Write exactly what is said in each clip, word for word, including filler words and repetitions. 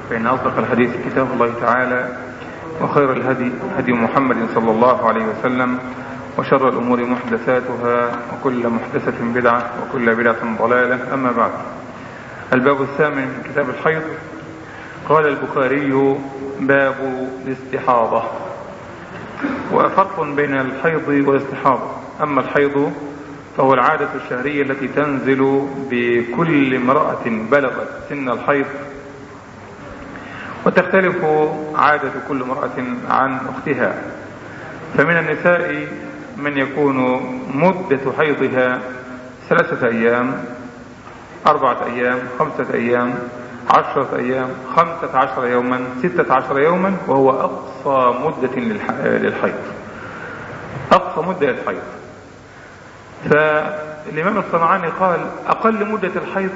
فإن أصدق الحديث كتاب الله تعالى، وخير الهدي هدي محمد صلى الله عليه وسلم، وشر الأمور محدثاتها، وكل محدثة بدعة، وكل بدعة ضلالة. أما بعد، الباب الثامن من كتاب الحيض. قال البخاري: باب الاستحاضة. وفرق بين الحيض والاستحاضة. أما الحيض فهو العادة الشهرية التي تنزل بكل امرأة بلغت سن الحيض، وتختلف عادة كل امرأة عن أختها. فمن النساء من يكون مدة حيضها ثلاثة أيام، أربعة أيام، خمسة أيام، عشرة أيام، خمسة عشر يوما، ستة عشر يوما، وهو أقصى مدة للحيض، أقصى مدة للحيض. فالإمام الصنعاني قال: أقل مدة الحيض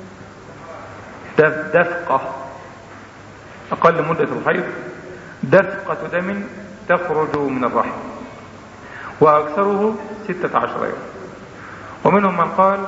دفقة، أقل مدة الحيض دفقة دم تخرج من الرحم، وأكثره ستة عشر يوم. ومنهم من قال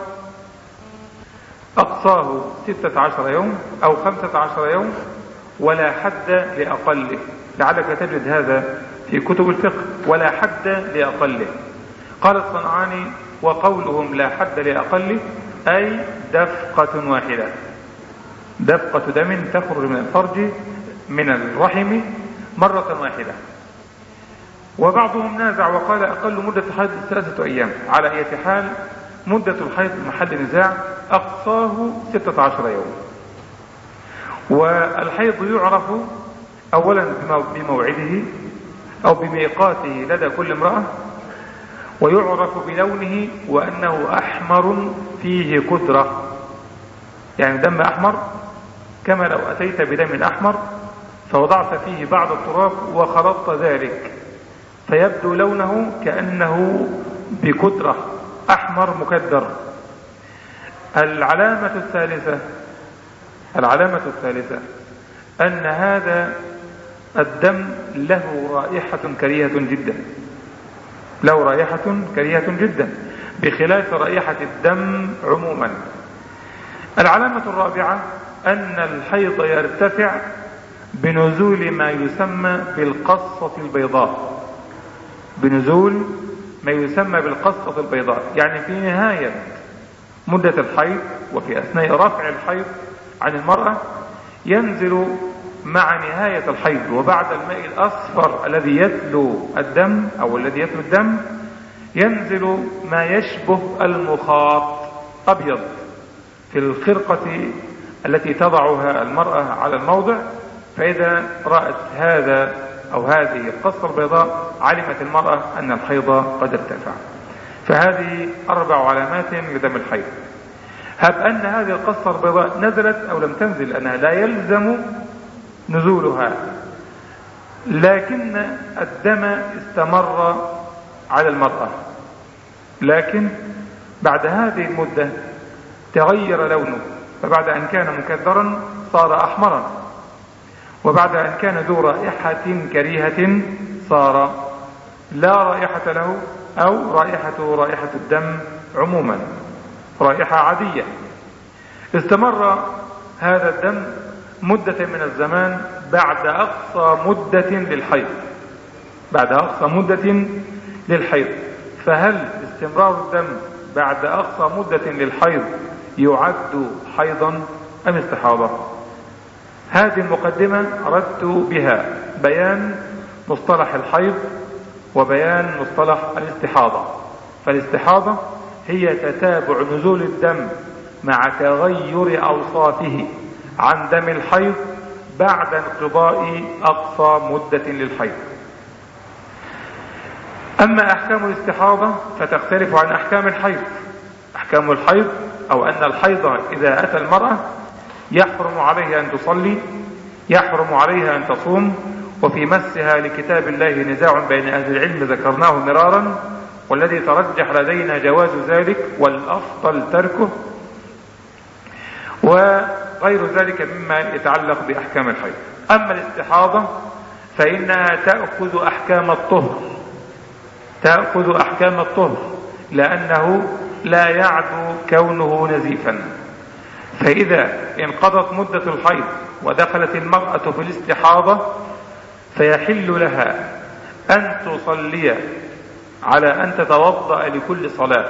أقصاه ستة عشر يوم أو خمسة عشر يوم، ولا حد لأقله. لعلك تجد هذا في كتب الفقه: ولا حد لأقله. قال الصنعاني: وقولهم لا حد لأقله أي دفقة واحدة، دفقة دم تخرج من الفرج من الرحم مرة واحدة. وبعضهم نازع وقال أقل مدة الحيض ثلاثة أيام. على أي حال، مدة الحيض محل نزاع، أقصاه ستة عشر يوم. والحيض يعرف أولا بموعده أو بميقاته لدى كل امرأة، ويعرف بلونه، وأنه أحمر فيه كدرة، يعني دم أحمر، كما لو أتيت بدم أحمر فوضعت فيه بعض التراب وخلطت ذلك فيبدو لونه كأنه بكدرة، أحمر مكدر. العلامة الثالثة العلامة الثالثة أن هذا الدم له رائحة كريهة جدا، له رائحة كريهة جدا بخلاف رائحة الدم عموما. العلامة الرابعة أن الحيض يرتفع بنزول ما يسمى بالقصة البيضاء، بنزول ما يسمى بالقصة البيضاء، يعني في نهاية مدة الحيض وفي أثناء رفع الحيض عن المرأة ينزل مع نهاية الحيض وبعد الماء الأصفر الذي يتلو الدم أو الذي يتلو الدم، ينزل ما يشبه المخاط أبيض في الخرقة التي تضعها المرأة على الموضع. فإذا رأت هذا أو هذه القصة البيضاء علمت المرأة أن الحيض قد ارتفع. فهذه أربع علامات لدم الحيض. هب أن هذه القصة البيضاء نزلت أو لم تنزل، أنها لا يلزم نزولها، لكن الدم استمر على المرأة، لكن بعد هذه المدة تغير لونه، فبعد أن كان مكدرا صار أحمرا، وبعد أن كان ذو رائحة كريهة صار لا رائحة له، أو رائحته رائحة الدم عموما، رائحة عادية. استمر هذا الدم مدة من الزمان بعد أقصى مدة للحيض، بعد أقصى مدة للحيض. فهل استمرار الدم بعد أقصى مدة للحيض يعد حيضا أم استحاضة؟ هذه المقدمة أردت بها بيان مصطلح الحيض وبيان مصطلح الاستحاضة. فالاستحاضة هي تتابع نزول الدم مع تغير أوصافه عن دم الحيض بعد انقضاء أقصى مدة للحيض. أما أحكام الاستحاضة فتختلف عن أحكام الحيض. أحكام الحيض أو أن الحيض إذا أتى المرأة يحرم عليها أن تصلي، يحرم عليها أن تصوم، وفي مسها لكتاب الله نزاع بين أهل العلم ذكرناه مرارا، والذي ترجح لدينا جواز ذلك والأفضل تركه، وغير ذلك مما يتعلق بأحكام الحيض. أما الاستحاضة فإنها تأخذ أحكام الطهر، تأخذ أحكام الطهر لأنه لا يعدو كونه نزيفا. فإذا انقضت مدة الحيض ودخلت المرأة في الاستحاضة فيحل لها أن تصلي على أن تتوضأ لكل صلاة،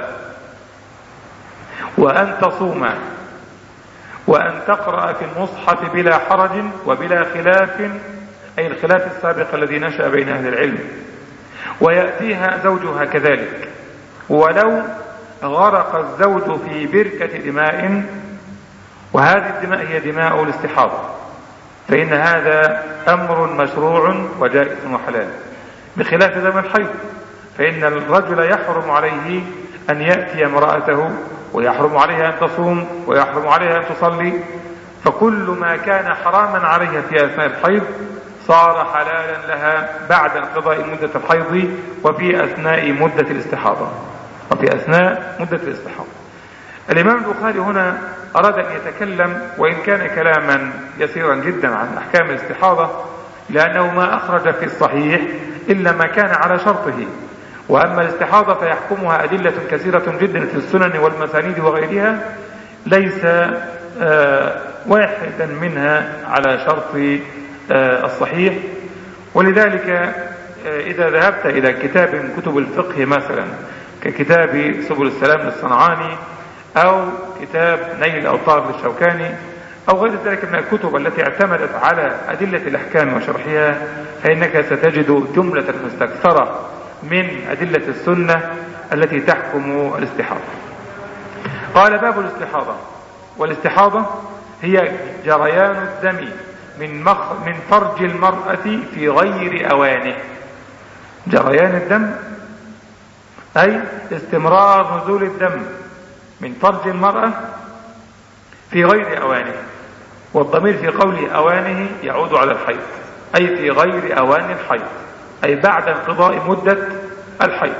وأن تصوم، وأن تقرأ في المصحف بلا حرج وبلا خلاف، أي الخلاف السابق الذي نشأ بين أهل العلم، ويأتيها زوجها كذلك، ولو غرق الزوج في بركة دماء، وهذه الدماء هي دماء الاستحاضة، فإن هذا أمر مشروع وجائز وحلال، بخلاف دم الحيض، فإن الرجل يحرم عليه أن يأتي امرأته، ويحرم عليها أن تصوم، ويحرم عليها أن تصلي، فكل ما كان حراما عليها في أثناء الحيض صار حلالا لها بعد انقضاء مدة الحيض وفي أثناء مدة الاستحاضة وفي أثناء مدة الاستحاضة. الإمام البخاري هنا أراد أن يتكلم، وإن كان كلاما يسيرا جدا، عن أحكام الاستحاضة، لأنه ما أخرج في الصحيح إلا ما كان على شرطه، وأما الاستحاضة فيحكمها أدلة كثيرة جدا في السنن والمسانيد وغيرها، ليس آه واحدا منها على شرط آه الصحيح. ولذلك آه إذا ذهبت إلى كتاب من كتب الفقه مثلا ككتاب سبل السلام للصنعاني، أو كتاب نيل الأوطار للشوكاني، أو غير ذلك من الكتب التي اعتمدت على أدلة الأحكام وشرحها، فإنك ستجد جملة مستكثرة من أدلة السنة التي تحكم الاستحاضة. قال: باب الاستحاضة. والاستحاضة هي جريان الدم من, مخ من فرج المرأة في غير أوانه. جريان الدم أي استمرار نزول الدم من فرج المرأة في غير أوانه، والضمير في قول أوانه يعود على الحيض، أي في غير أوان الحيض، أي بعد انقضاء مدة الحيض.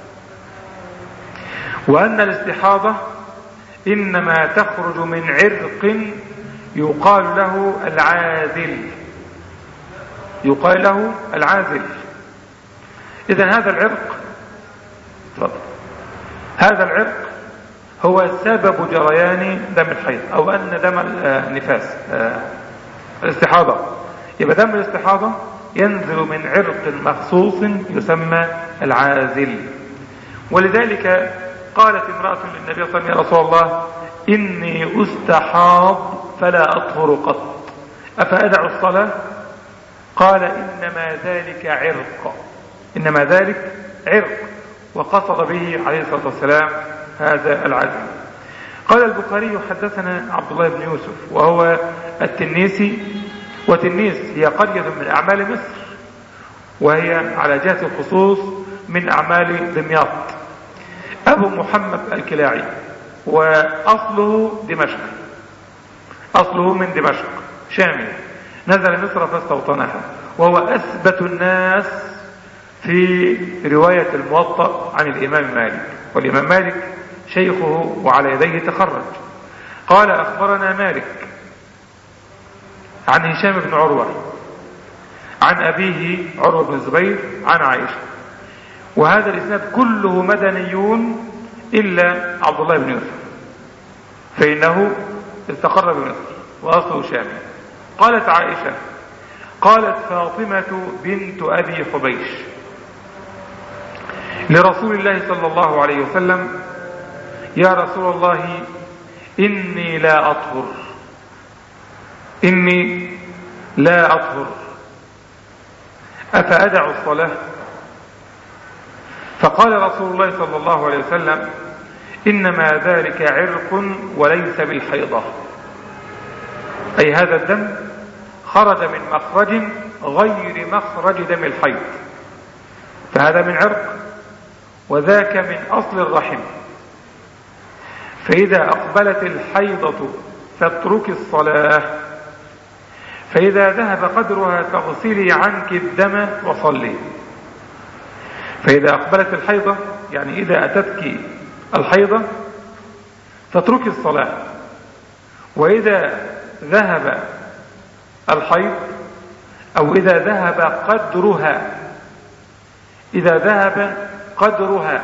وأن الاستحاضة إنما تخرج من عرق يقال له العازل، يقال له العازل. إذن هذا العرق تفضل. هذا العرق هو سبب جريان دم الحيض، أو أن دم النفاس الاستحاضة، يبقى دم الاستحاضة ينزل من عرق مخصوص يسمى العازل. ولذلك قالت امرأة للنبي صلى الله عليه وسلم: يا رسول الله، إني أستحاض فلا أطهر قط، أفأدع الصلاة؟ قال: إنما ذلك عرق، إنما ذلك عرق، وقصد به عليه الصلاة والسلام هذا العزل. قال البخاري: حدثنا عبد الله بن يوسف وهو التنيسي، وتنيس هي قرية من أعمال مصر، وهي على جهة الخصوص من أعمال دمياط. أبو محمد الكلاعي، وأصله دمشق، أصله من دمشق شامي، نزل مصر فاستوطنها، وهو أثبت الناس في رواية الموطأ عن الإمام مالك، والإمام مالك شيخه وعلى يديه تخرج. قال: أخبرنا مالك عن هشام بن عروة عن أبيه عروة بن الزبير عن عائشة، وهذا الإسناد كله مدنيون إلا عبد الله بن يوسف، فإنه استقر بمصر وأصله شامي. قالت عائشة: قالت فاطمة بنت أبي حبيش لرسول الله صلى الله عليه وسلم: يا رسول الله، إني لا أطهر، إني لا أطهر، أفأدع الصلاة؟ فقال رسول الله صلى الله عليه وسلم: إنما ذلك عرق وليس بالحيضة، أي هذا الدم خرج من مخرج غير مخرج دم الحيض، فهذا من عرق وذاك من أصل الرحم، فإذا أقبلت الحيضة فاترك الصلاة، فإذا ذهب قدرها فاغسلي عنك الدم وصلي. فإذا أقبلت الحيضة يعني إذا أتتك الحيضة فاترك الصلاة، وإذا ذهب الحيض أو إذا ذهب قدرها، إذا ذهب قدرها.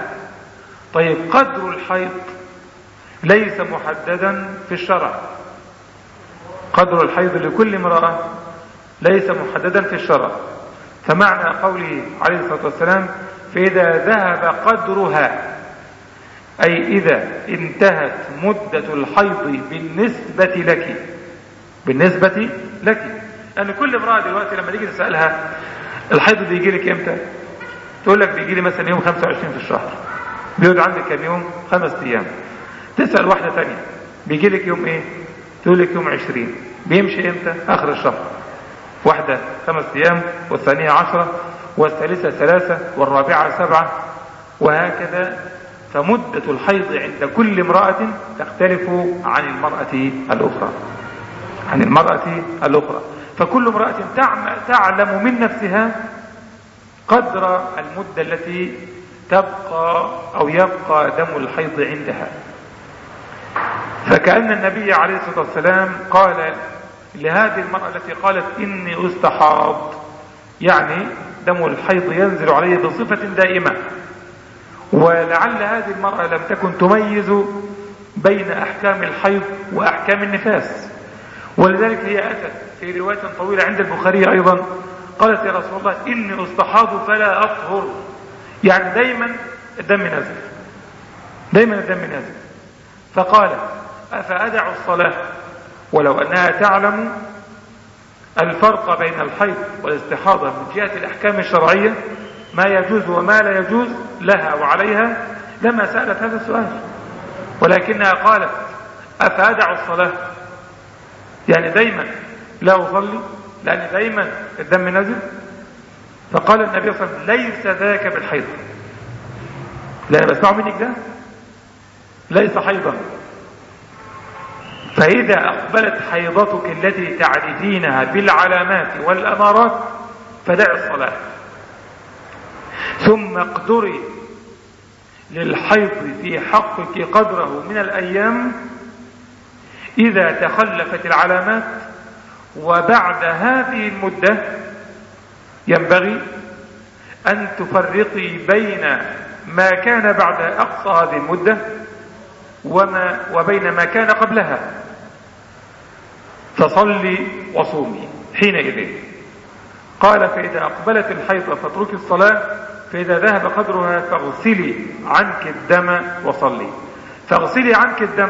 طيب قدر الحيض ليس محددا في الشرع، قدر الحيض لكل امرأة ليس محددا في الشرع. فمعنى قوله عليه الصلاة والسلام فإذا ذهب قدرها، أي إذا انتهت مدة الحيض بالنسبة لك، بالنسبة لك. أن كل امرأة دلوقتي لما تيجي تسألها الحيض بيجي لك امتى، تقول لك بيجي لي مثلا يوم خمسة وعشرين في الشهر، بيقعد عندك كم يوم؟ خمس ايام. تسأل واحدة تانية بيجي لك يوم ايه، تقول لك يوم عشرين. بيمشي امتى؟ اخر الشهر. واحدة خمس ايام، والثانية عشرة، والثالثة ثلاثة، والرابعة سبعة، وهكذا. فمدة الحيض عند كل امرأة تختلف عن المرأة الاخرى، عن المرأة الاخرى. فكل امرأة تعلم من نفسها قدر المدة التي تبقى أو يبقى دم الحيض عندها. فكأن النبي عليه الصلاة والسلام قال لهذه المرأة التي قالت إني أستحاض، يعني دم الحيض ينزل عليه بصفة دائمة، ولعل هذه المرأة لم تكن تميز بين أحكام الحيض وأحكام النفاس، ولذلك هي أتت في رواية طويلة عند البخاري أيضا قالت يا رسول الله إني أستحاض فلا أطهر، يعني دايما الدم نازل، دايما الدم نازل. فقال أفأدع الصلاة ولو أنها تعلم الفرق بين الحيض والاستحاضة من جهة الأحكام الشرعية، ما يجوز وما لا يجوز لها وعليها، لما سألت هذا السؤال، ولكنها قالت أفأدع الصلاة، يعني دايما لا أصلي لأن دايما الدم نازل. فقال النبي صلى الله عليه وسلم ليس ذاك بالحيض، لا بسمعوا منك ده ليس حيضا. فإذا أقبلت حيضتك التي تعرفينها بالعلامات والأمارات فدع الصلاة، ثم اقدري للحيض في حقك قدره من الأيام إذا تخلفت العلامات، وبعد هذه المدة ينبغي أن تفرقي بين ما كان بعد أقصى هذه المدة وما وبين ما كان قبلها، فصلي وصومي حينئذ. قال فإذا أقبلت الحيض فاتركي الصلاة، فإذا ذهب قدرها فاغسلي عنك الدم وصلي. فاغسلي عنك الدم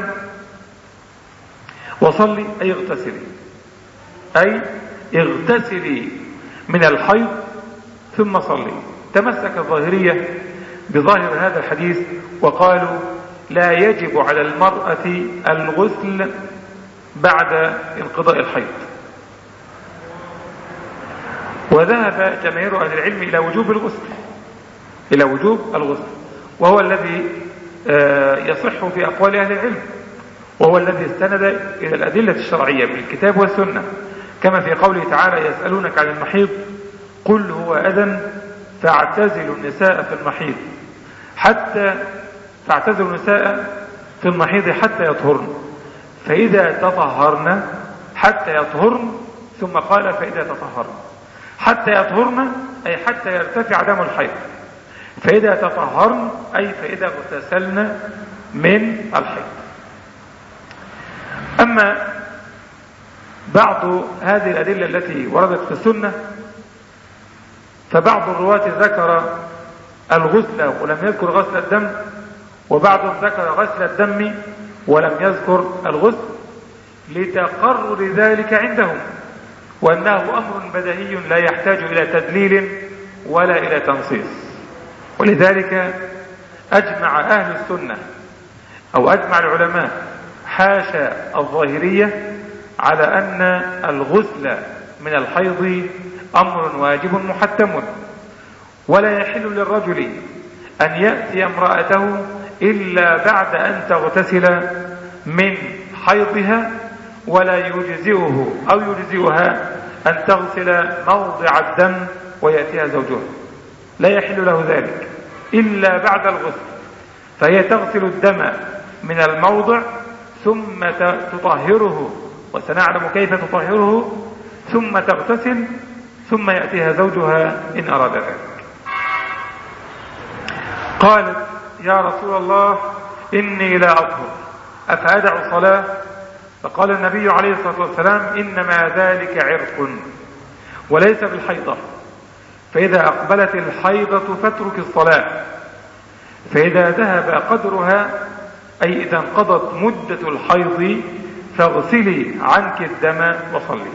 وصلي أي اغتسلي، أي اغتسلي من الحيض ثم صلي. تمسك الظاهرية بظاهر هذا الحديث وقالوا لا يجب على المرأة الغسل بعد انقضاء الحيض، وذهب جماهير أهل العلم إلى وجوب الغسل، إلى وجوب الغسل، وهو الذي يصح في أقوال أهل العلم، وهو الذي استند إلى الأدلة الشرعية من الكتاب والسنة، كما في قوله تعالى يسألونك عن المحيض قل هو أذى فاعتزلوا النساء في المحيض حتى فاعتزلوا النساء في المحيض حتى يطهرن، فإذا تطهرن حتى يطهرن، ثم قال فإذا تطهرن. حتى يطهرن أي حتى يرتفع دم الحيض، فإذا تطهرن أي فإذا اغتسلن من الحيض. أما بعض هذه الأدلة التي وردت في السنة فبعض الرواة ذكر الغسل ولم يذكر غسل الدم، وبعضهم ذكر غسل الدم ولم يذكر الغسل لتقرر ذلك عندهم، وأنه أمر بديهي لا يحتاج إلى تدليل ولا إلى تنصيص. ولذلك أجمع أهل السنة أو أجمع العلماء حاشا الظاهرية على أن الغسل من الحيض أمر واجب محتم، ولا يحل للرجل أن يأتي امرأته إلا بعد أن تغتسل من حيضها، ولا يجزئه أو يجزئها أن تغسل موضع الدم ويأتيها زوجها، لا يحل له ذلك إلا بعد الغسل. فهي تغسل الدم من الموضع ثم تطهره، وسنعلم كيف تطهره، ثم تغتسل، ثم يأتيها زوجها إن أراد ذلك. قالت يا رسول الله إني لا أطهر أفأدع الصلاة؟ فقال النبي عليه الصلاة والسلام إنما ذلك عرق وليس بالحيضة، فإذا أقبلت الحيضة فاترك الصلاة، فإذا ذهب قدرها أي إذا انقضت مدة الحيض فاغسلي عنك الدم وصلي.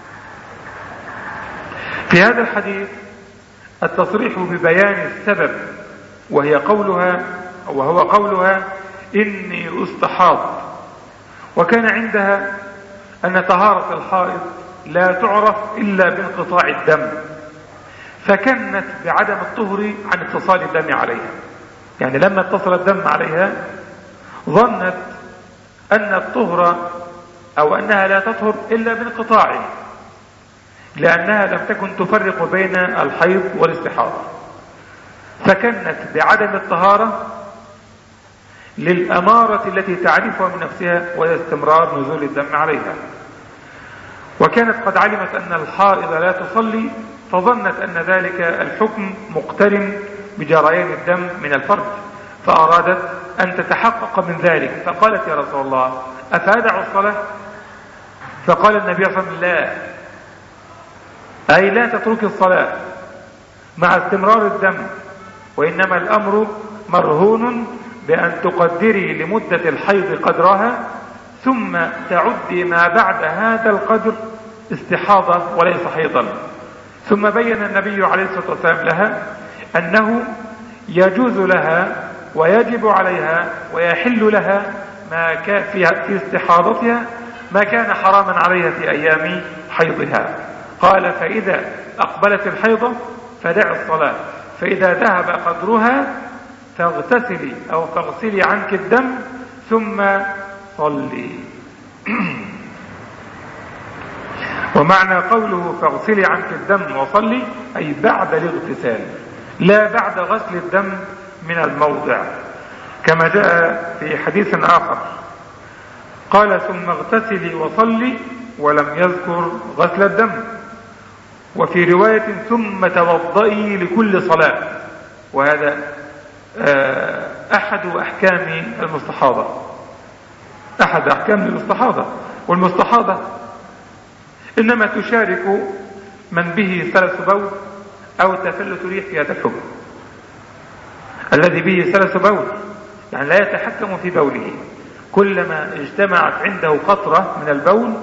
في هذا الحديث التصريح ببيان السبب، وهي قولها وهو قولها إني أستحاض، وكان عندها أن طهارة الحائض لا تعرف إلا بانقطاع الدم، فكنت بعدم الطهر عن اتصال الدم عليها. يعني لما اتصل الدم عليها ظنت أن الطهر أو أنها لا تطهر إلا بانقطاعه، لأنها لم تكن تفرق بين الحيض والاستحاضة، فكنت بعدم الطهارة للأمارة التي تعرفها من نفسها وهي استمرار نزول الدم عليها، وكانت قد علمت أن الحائض لا تصلي، فظنت أن ذلك الحكم مقترن بجريان الدم من الفرج، فأرادت أن تتحقق من ذلك، فقالت يا رسول الله أفادع الصلاة؟ فقال النبي صلى الله عليه وسلم لا، أي لا تترك الصلاة مع استمرار الدم، وإنما الأمر مرهون بأن تقدري لمدة الحيض قدرها، ثم تعدي ما بعد هذا القدر استحاضة وليس حيضا. ثم بين النبي عليه الصلاة والسلام لها أنه يجوز لها ويجب عليها ويحل لها ما كان في استحاضتها ما كان حراما عليها في أيام حيضها. قال فإذا أقبلت الحيضة فدع الصلاة، فإذا ذهب قدرها فاغتسلي أو فاغسلي عنك الدم ثم صلي. ومعنى قوله فاغسلي عنك الدم وصلي أي بعد الاغتسال، لا بعد غسل الدم من الموضع، كما جاء في حديث آخر قال ثم اغتسلي وصلي ولم يذكر غسل الدم. وفي رواية ثم توضئي لكل صلاة، وهذا أحد أحكام المستحاضة، أحد أحكام المستحاضة. والمستحاضة إنما تشارك من به سلس بول أو تفلت ريح في هذا الحكم. الذي به سلس بول يعني لا يتحكم في بوله، كلما اجتمعت عنده قطرة من البول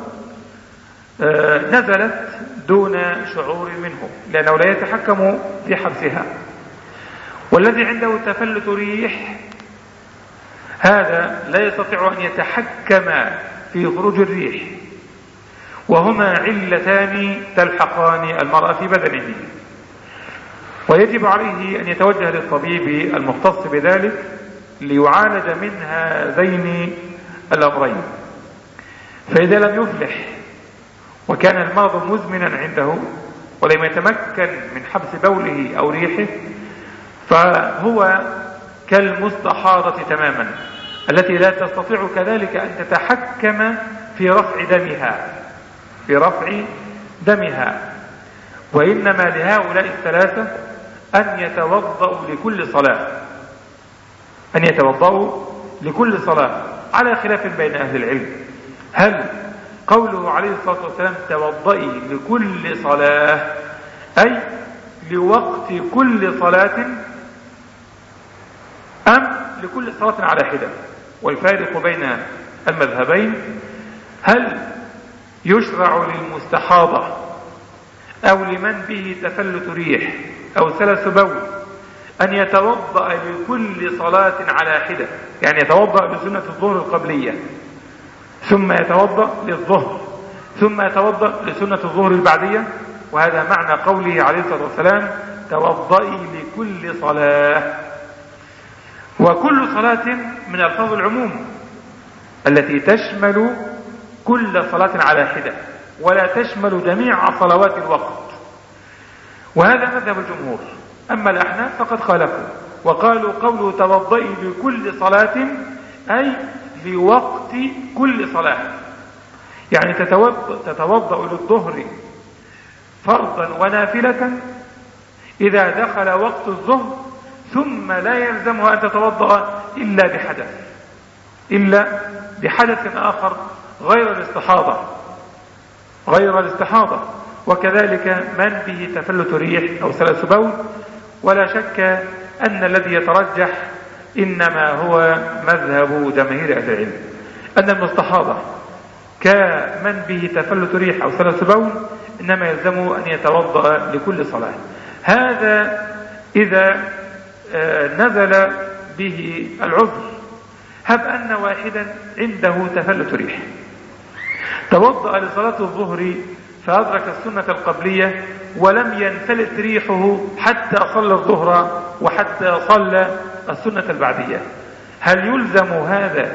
نزلت دون شعور منه، لأنه لا يتحكم في حبسها. والذي عنده تفلت ريح هذا لا يستطيع أن يتحكم في خروج الريح، وهما علتان تلحقان المرأة في بدنه، ويجب عليه أن يتوجه للطبيب المختص بذلك ليعالج من هذين الأمرين. فإذا لم يفلح وكان المرض مزمنا عنده ولم يتمكن من حبس بوله أو ريحه فهو كالمستحاضة تماما، التي لا تستطيع كذلك أن تتحكم في رفع دمها في رفع دمها وإنما لهؤلاء الثلاثة أن يتوضأوا لكل صلاة أن يتوضأوا لكل صلاة على خلاف بين أهل العلم. هل قوله عليه الصلاة والسلام توضئي لكل صلاة أي لوقت كل صلاة أم لكل صلاة على حدة؟ والفارق بين المذهبين هل يشرع للمستحاضة أو لمن به تفلت ريح أو سلس بول أن يتوضأ لكل صلاة على حدة، يعني يتوضأ لسنة الظهر القبلية ثم يتوضأ للظهر ثم يتوضأ لسنة الظهر البعدية؟ وهذا معنى قوله عليه الصلاة والسلام توضئي لكل صلاة. وكل صلاة من ألفاظ العموم التي تشمل كل صلاة على حدة ولا تشمل جميع صلوات الوقت، وهذا مذهب الجمهور. أما الأحناف فقد خالفوا وقالوا قوله توضئي لكل صلاة أي لوقت كل صلاة، يعني تتوضأ للظهر فرضا ونافلة إذا دخل وقت الظهر ثم لا يلزمها أن تتوضأ إلا بحدث إلا بحدث آخر غير الاستحاضة غير الاستحاضة وكذلك من به تفلت ريح أو سلس بول. ولا شك أن الذي يترجح إنما هو مذهب جماهير أهل العلم، أن المستحاضة كمن به تفلت ريح أو سلس بول إنما يلزمه أن يتوضأ لكل صلاة. هذا إذا نزل به العذر. هب أن واحدا عنده تفلت ريح توضأ لصلاة الظهر فأدرك السنة القبلية ولم ينفلت ريحه حتى صلى الظهر وحتى صلى السنة البعدية، هل يلزم هذا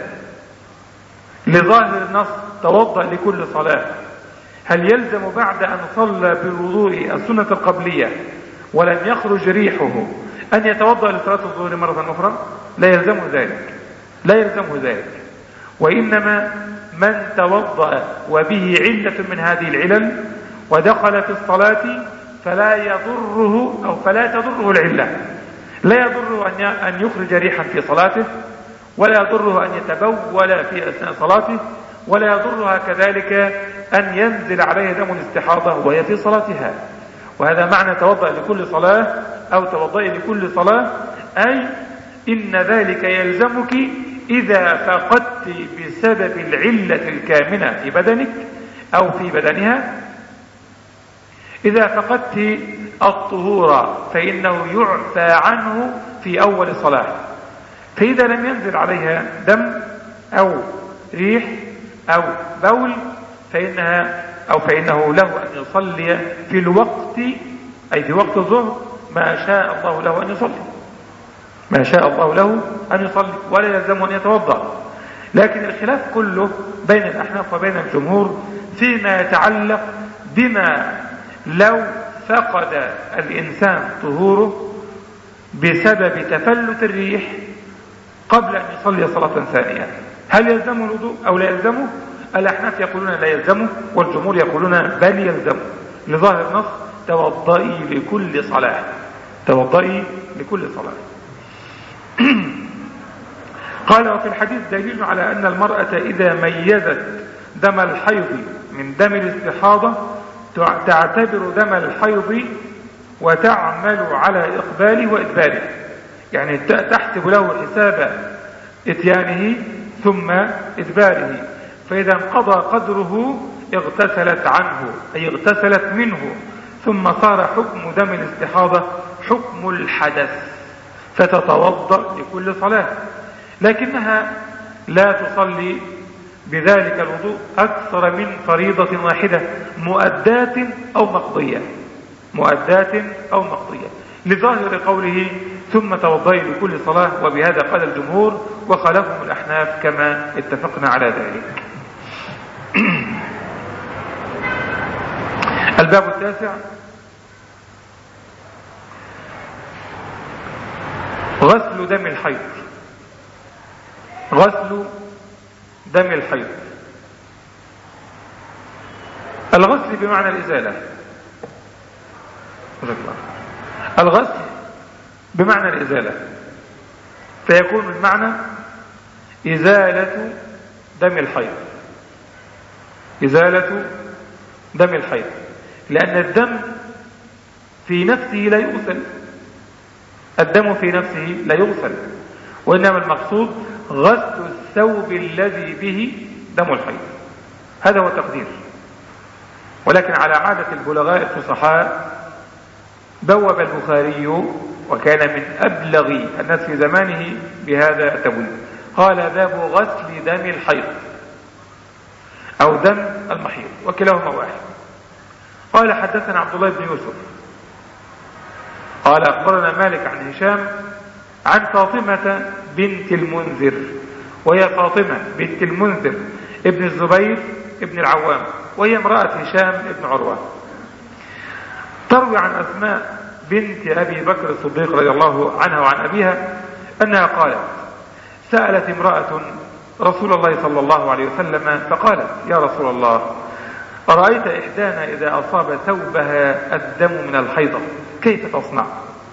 لظاهر النص توضأ لكل صلاة؟ هل يلزم بعد أن صلى بالوضوء السنة القبلية ولم يخرج ريحه أن يتوضأ لصلاة الظهر مرة أخرى؟ لا يلزم ذلك لا يلزم ذلك وإنما من توضأ وبه علة من هذه العلل ودخل في الصلاة فلا يضره أو فلا تضره العلة، لا يضره أن يخرج ريحا في صلاته، ولا يضره أن يتبول في أثناء صلاته، ولا يضرها كذلك أن ينزل عليه دم الاستحاضة وهي في صلاتها. وهذا معنى توضأ لكل صلاة أو توضئ لكل صلاة، أي إن ذلك يلزمك إذا فقدت بسبب العلة الكامنة في بدنك أو في بدنها، إذا فقدت الطهور فإنه يعفى عنه في أول صلاة. فإذا لم ينزل عليها دم أو ريح أو بول فإنها أو فإنه له أن يصلي في الوقت، أي في وقت الظهر، ما شاء الله له أن يصلي ما شاء الله له أن يصلي ولا يلزمه أن يتوضأ. لكن الخلاف كله بين الأحناف وبين الجمهور فيما يتعلق بما لو فقد الإنسان طهوره بسبب تفلت الريح قبل أن يصلي صلاة ثانية، هل يلزمه الوضوء أو لا يلزمه؟ الأحناف يقولون لا يلزمه والجمهور يقولون بل يلزمه لظاهر النص توضئي لكل صلاة توضئي لكل صلاة. قال وفي الحديث دليل على أن المرأة إذا ميزت دم الحيض من دم الاستحاضة تعتبر دم الحيض وتعمل على إقباله وإدباره، يعني تحسب له حساب إتيانه ثم إدباره، فإذا انقضى قدره اغتسلت عنه أي اغتسلت منه، ثم صار حكم دم الاستحاضة حكم الحدث فتتوضأ لكل صلاة، لكنها لا تصلي بذلك الوضوء أكثر من فريضة واحدة مؤدات أو مقضية مؤدات أو مقضية لظاهر قوله ثم توضئي لكل صلاة، وبهذا قال الجمهور وخالفهم الأحناف كما اتفقنا على ذلك. الباب التاسع غسل دم الحيض غسل دم الحيض الغسل بمعنى الإزالة الغسل بمعنى الإزالة فيكون المعنى إزالة دم الحيض إزالة دم الحيض لأن الدم في نفسه لا يغسل الدم في نفسه لا يغسل وإنما المقصود غسل الثوب الذي به دم الحيض، هذا هو التقدير. ولكن على عادة البلغاء الفصحاء بوب البخاري وكان من أبلغ الناس في زمانه بهذا التبويب، قال باب غسل دم الحيض أو دم المحيض وكلاهما واحد. قال حدثنا عبد الله بن يوسف قال أخبرنا مالك عن هشام عن فاطمة بنت المنذر، وهي فاطمة بنت المنذر ابن الزبير ابن العوام، وهي امرأة هشام ابن عروة، تروي عن أسماء بنت أبي بكر الصديق رضي الله عنها وعن أبيها أنها قالت سألت امرأة رسول الله صلى الله عليه وسلم فقالت يا رسول الله أرأيت إحدانا إذا أصاب ثوبها الدم من الحيضة كيف تصنع؟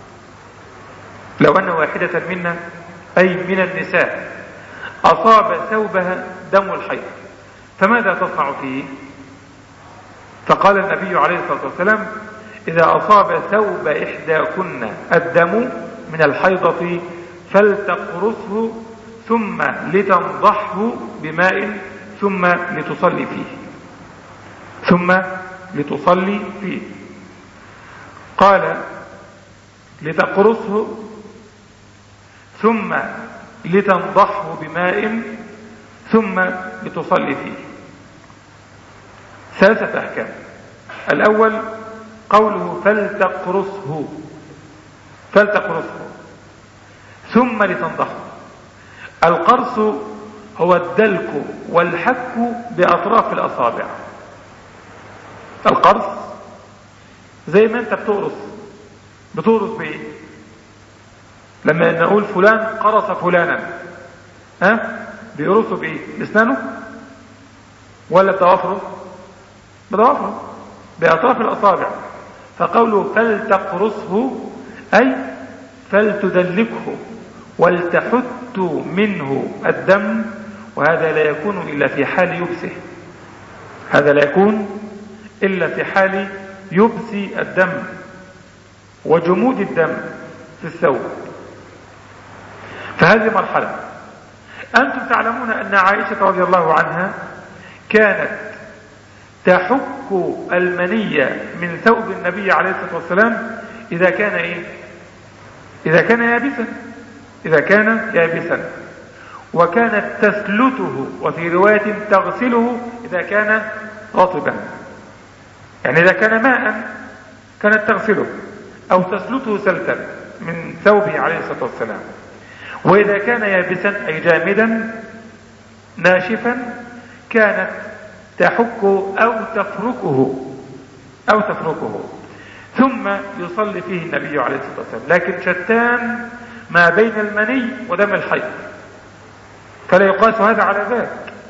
لو أن واحدة منا أي من النساء أصاب ثوبها دم الحيض فماذا تصنع فيه؟ فقال النبي عليه الصلاة والسلام: إذا أصاب ثوب إحداكن الدم من الحيضة فلتقرصه ثم لتنضحه بماء ثم لتصلي فيه ثم لتصلي فيه قال: لتقرصه ثم لتنضحه بماء ثم لتصلي فيه. ثلاثة أحكام. الأول قوله فلتقرصه فلتقرصه ثم لتنضحه. القرص هو الدلك والحك بأطراف الأصابع. القرص زي ما انت بتقرص بتقرص بايه؟ لما نقول فلان قرص فلانا، ها بيقرصه بايه؟ باسنانه ولا بضوافره؟ بضوافره، بأطراف الأصابع. فقوله فلتقرصه أي فلتدلكه ولتحت منه الدم، وهذا لا يكون إلا في حال يبسه. هذا لا يكون إلا في حال يبس الدم وجمود الدم في الثوب. فهذه مرحلة. أنتم تعلمون أن عائشة رضي الله عنها كانت تحك المنية من ثوب النبي عليه الصلاة والسلام إذا كان إيه؟ إذا كان يابسا إذا كان يابسا وكانت تسلته، وفي رواية تغسله إذا كان رطبا. يعني إذا كان ماء كانت تغسله أو تسلته سلتا من ثوبه عليه الصلاة والسلام. وإذا كان يابسا أي جامدا ناشفا كانت تحكه أو تفركه أو تفركه ثم يصلي فيه النبي عليه الصلاة والسلام. لكن شتان ما بين المني ودم الحيض، فلا يقاس هذا على ذاك،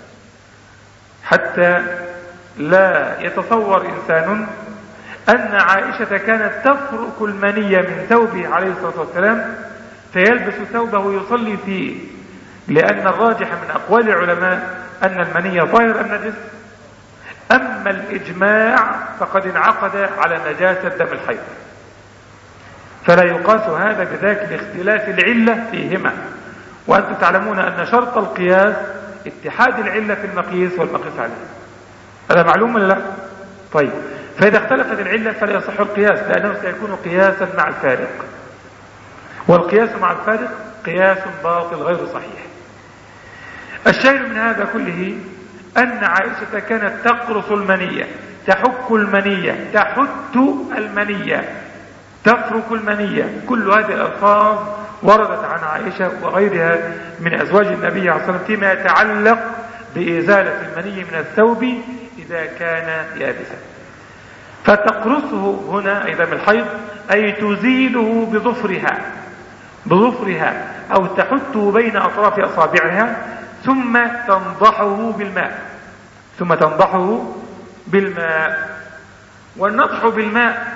حتى لا يتصور إنسان أن عائشة كانت تفرك المني من ثوبه عليه الصلاة والسلام فيلبس ثوبه يصلي فيه، لأن الراجح من أقوال العلماء أن المني طاهر أم نجس. أما الإجماع فقد انعقد على نجاسة دم الحيض، فلا يقاس هذا بذاك لاختلاف العلة فيهما. وأنتم تعلمون أن شرط القياس اتحاد العلة في المقيس والمقيس عليه. هذا معلوم ولا لا؟ طيب، فإذا اختلفت العلة فلا يصح القياس، لأنه سيكون قياسا مع الفارق، والقياس مع الفارق قياس باطل غير صحيح. الشاهد من هذا كله أن عائشة كانت تقرص المنية، تحك المنية، تحت المنية، تفرك المنية. كل هذه الألفاظ وردت عن عائشة وغيرها من أزواج النبي عليه الصلاة والسلام فيما يتعلق بإزالة المني من الثوب إذا كان يابسا. فتقرصه هنا أيضا من الحيض أي تزيله بظفرها بظفرها أو تحته بين أطراف أصابعها ثم تنضحه بالماء ثم تنضحه بالماء. والنضح بالماء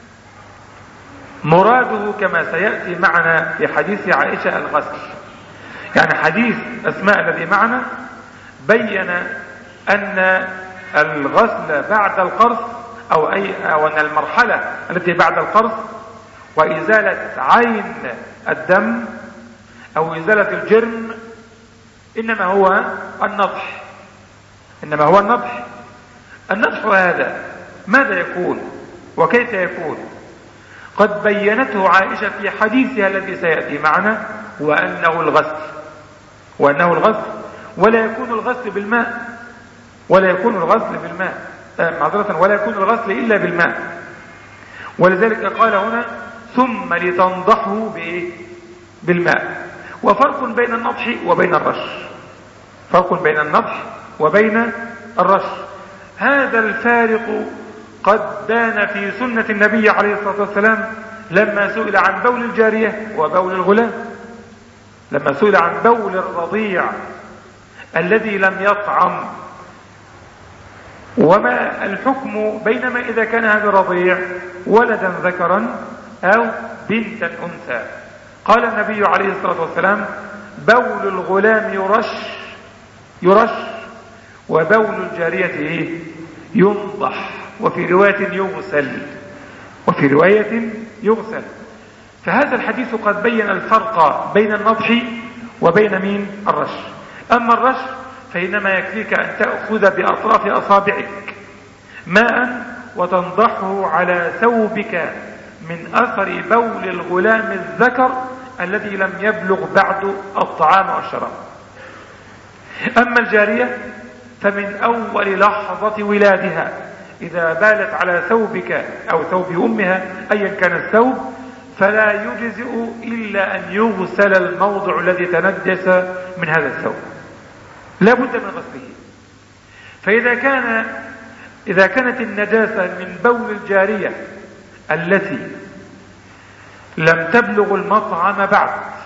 مراده كما سيأتي معنا في حديث عائشة الغسل. يعني حديث أسماء الذي معنا بين أن الغسل بعد القرص أو, أي أو أن المرحلة التي بعد القرص وإزالة عين الدم أو إزالة الجرم إنما هو النضح إنما هو النضح النضح هذا ماذا يكون وكيف يكون؟ قد بينته عائشة في حديثها الذي سيأتي معنا، وأنه الغسل وأنه الغسل ولا يكون الغسل بالماء ولا يكون الغسل بالماء آه معذرة ولا يكون الغسل إلا بالماء. ولذلك قال هنا ثم لتنضحه بإيه؟ بالماء. وفرق بين النضح وبين الرش فرق بين النضح وبين الرش. هذا الفارق قد بان في سنة النبي عليه الصلاة والسلام لما سئل عن بول الجارية وبول الغلام، لما سئل عن بول الرضيع الذي لم يطعم، وما الحكم بينما إذا كان هذا الرضيع ولدا ذكرا أو بنتا أنثى. قال النبي عليه الصلاة والسلام بول الغلام يرش يرش وبول الجارية إيه؟ ينضح، وفي رواية يغسل، وفي رواية يغسل. فهذا الحديث قد بين الفرق بين النضح وبين مين؟ الرش. أما الرش فإنما يكفيك أن تأخذ بأطراف أصابعك ماء وتنضحه على ثوبك من أثر بول الغلام الذكر الذي لم يبلغ بعد الطعام والشراب. أما الجارية فمن أول لحظة ولادها إذا بالت على ثوبك أو ثوب أمها أيا كان الثوب فلا يجزئ إلا أن يغسل الموضع الذي تنجس من هذا الثوب، لا بد من غسله. فإذا كان إذا كانت النجاسة من بول الجارية التي لم تبلغ المطعم بعد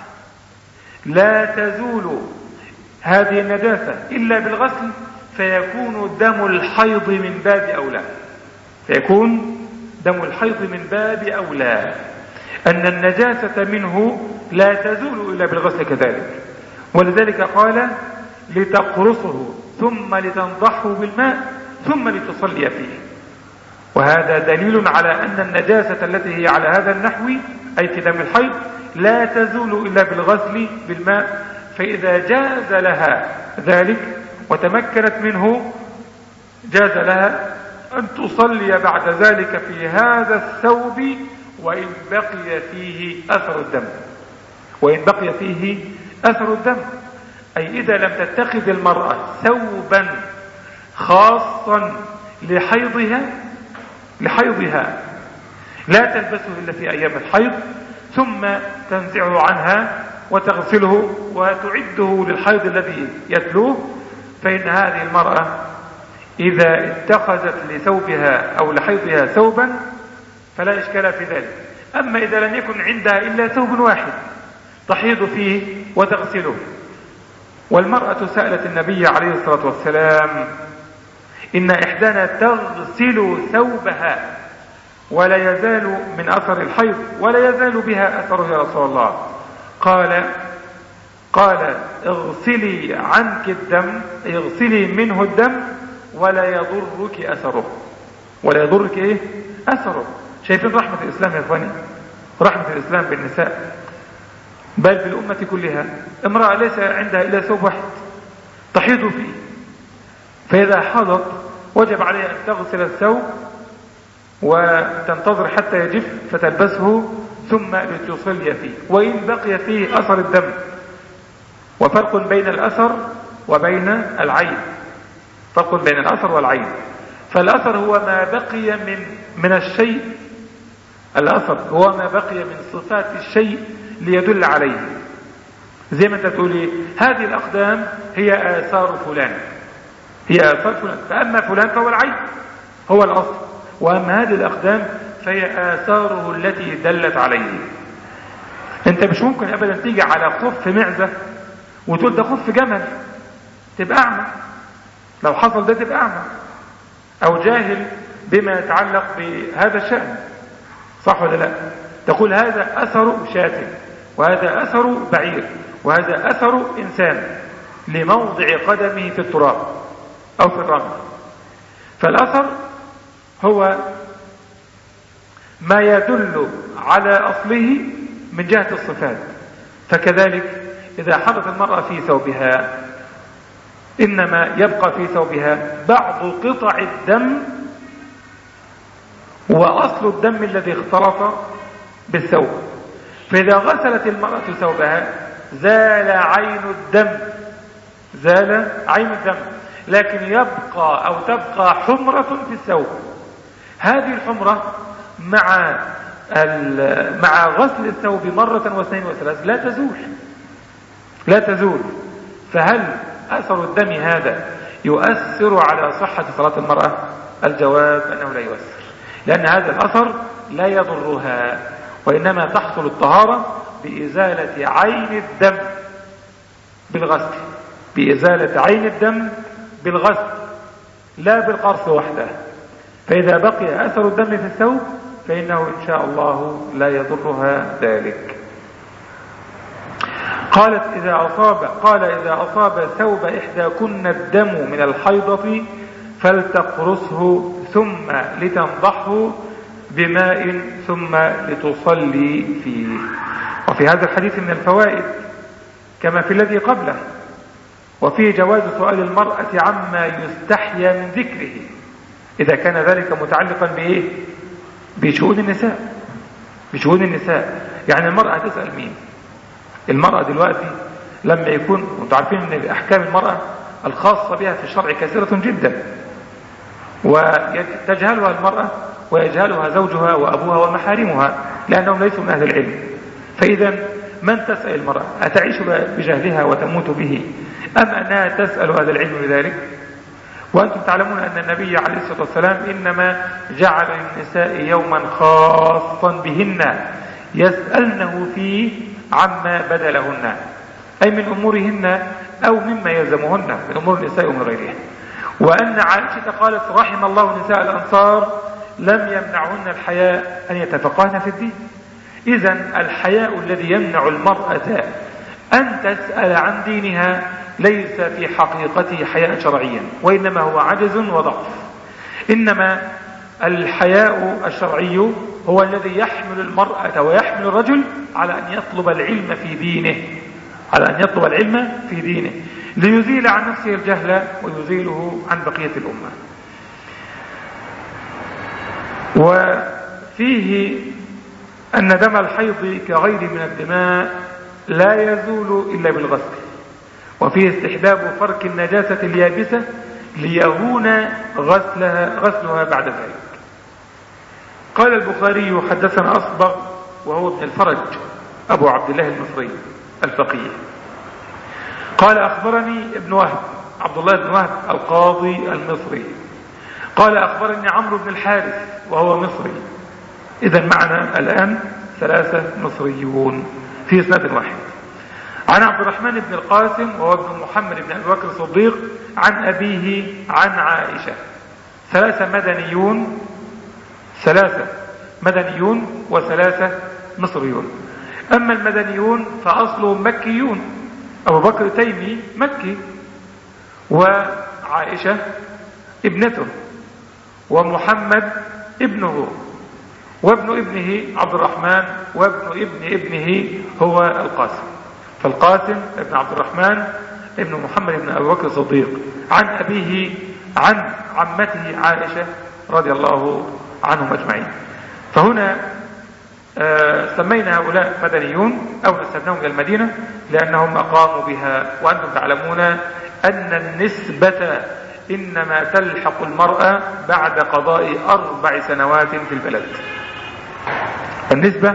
لا تزول هذه النجاسة إلا بالغسل، فيكون دم الحيض من باب أولى، فيكون دم الحيض من باب أولى أن النجاسة منه لا تزول إلا بالغسل كذلك. ولذلك قال لتقرصه ثم لتنضحه بالماء ثم لتصلي فيه. وهذا دليل على أن النجاسة التي هي على هذا النحو أي في دم الحيض لا تزول إلا بالغسل بالماء. فإذا جاز لها ذلك وتمكنت منه جاز لها أن تصلي بعد ذلك في هذا الثوب وإن بقي فيه أثر الدم، وإن بقي فيه أثر الدم، أي إذا لم تتخذ المرأة ثوبا خاصا لحيضها لحيضها لا تلبسه إلا في أيام الحيض ثم تنزعه عنها وتغسله وتعده للحيض الذي يتلوه، فإن هذه المرأة إذا اتخذت لثوبها أو لحيضها ثوبا فلا إشكال في ذلك. أما إذا لم يكن عندها إلا ثوب واحد تحيض فيه وتغسله. والمرأة سألت النبي عليه الصلاة والسلام إن إحدانا تغسل ثوبها ولا يزال من أثر الحيض ولا يزال بها أثره يا رسول الله. قال قال اغسلي عنك الدم، اغسلي منه الدم ولا يضرك أثره، ولا يضرك إيه؟ أثره. شايفين رحمة الإسلام يا إخواني؟ رحمة الإسلام بالنساء بل بالأمة كلها. امرأة ليس عندها إلا ثوب واحد تحيض فيه، فإذا حاضت وجب عليها أن تغسل الثوب وتنتظر حتى يجف فتلبسه ثم لتصلي فيه وإن بقي فيه أثر الدم. وفرق بين الأثر وبين العين، فرق بين الأثر والعين. فالأثر هو ما بقي من من الشيء، الأثر هو ما بقي من صفات الشيء ليدل عليه. زي ما انت تقولي هذه الأقدام هي آثار فلان، هي آثار فلان، فأما فلان فهو العين هو الأصل، وأما هذه الأقدام فهي آثاره التي دلت عليه. انت مش ممكن أبدا تيجي على خف معزة وتقول ده خف جمل، تبقى أعمى. لو حصل ده تبقى أعمى أو جاهل بما يتعلق بهذا الشأن، صح ولا لا؟ تقول هذا أثر شاة وهذا أثر بعير وهذا أثر إنسان لموضع قدمه في التراب أو في الرمل. فالأثر هو ما يدل على أصله من جهة الصفات. فكذلك إذا حدث المرأة في ثوبها إنما يبقى في ثوبها بعض قطع الدم وأصل الدم الذي اختلط بالثوب. فإذا غسلت المرأة ثوبها زال عين الدم، زال عين الدم، لكن يبقى أو تبقى حمرة في الثوب. هذه الحمرة مع مع غسل الثوب مرة واثنين وثلاث لا تزول لا تزول. فهل أثر الدم هذا يؤثر على صحة صلاة المرأة؟ الجواب أنه لا يؤثر، لأن هذا الأثر لا يضرها، وإنما تحصل الطهارة بإزالة عين الدم بالغسل، بإزالة عين الدم بالغسل لا بالقرص وحده. فإذا بقي أثر الدم في الثوب فإنه إن شاء الله لا يضرها ذلك. قالت إذا أصاب قال إذا أصاب ثوب إحداكن الدم من الحيضة فلتقرصه ثم لتنضحه بماء ثم لتصلي فيه. وفي هذا الحديث من الفوائد كما في الذي قبله، وفيه جواز سؤال المرأة عما يستحيا من ذكره إذا كان ذلك متعلقا بإيه؟ بشؤون النساء. بشؤون النساء يعني المرأة تسأل مين؟ المرأة دلوقتي لما يكون، وانتم عارفين ان احكام المرأة الخاصة بها في الشرع كثيرة جدا، وتجهلها المرأة ويجهلها زوجها وأبوها ومحارمها لأنهم ليسوا من أهل العلم. فإذا من تسأل المرأة؟ أتعيش بجهلها وتموت به أم أنها تسأل هذا العلم بذلك؟ وأنتم تعلمون أن النبي عليه الصلاة والسلام إنما جعل للنساء يوما خاصا بهن يسألنه فيه عما بدا لهن، أي من أمورهن أو مما يلزمهن من أمور النساء ومن غيرها. وأن عائشة قالت رحم الله نساء الأنصار لم يمنعهن الحياء أن يتفقهن في الدين. إذن الحياء الذي يمنع المرأة أن تسأل عن دينها ليس في حقيقته حياء شرعيا، وإنما هو عجز وضعف. إنما الحياء الشرعي هو الذي يحمل المرأة ويحمل الرجل على أن يطلب العلم في دينه على أن يطلب العلم في دينه ليزيل عن نفسه الجهل ويزيله عن بقية الأمة. وفيه أن دم الحيض كغير من الدماء لا يزول إلا بالغسل، وفيه استحباب فرك النجاسة اليابسة ليهون غسلها, غسلها بعد ذلك. قال البخاري حدثنا أصبغ وهو ابن الفرج أبو عبد الله المصري الفقيه قال أخبرني ابن وهب عبد الله بن وهب القاضي المصري قال أخبرني عمرو بن الحارث وهو مصري. إذن معنا الآن ثلاثة مصريون في إسناد واحد. عن عبد الرحمن بن القاسم وهو ابن محمد بن أبي بكر الصديق عن أبيه عن عائشة. ثلاثة مدنيون ثلاثة مدنيون وثلاثة مصريون. أما المدنيون فأصلهم مكيون، أبو بكر تيمي مكي، وعائشة ابنته، ومحمد ابنه، وابن ابنه عبد الرحمن، وابن ابن ابنه هو القاسم. فالقاسم ابن عبد الرحمن ابن محمد بن أبي بكر الصديق عن أبيه عن عمته عائشة رضي الله عنهم أجمعين. فهنا آه سمينا هؤلاء مدنيون أو نسبناهم إلى المدينة لأنهم أقاموا بها. وأنتم تعلمون أن النسبة إنما تلحق المرأة بعد قضاء أربع سنوات في البلد. النسبة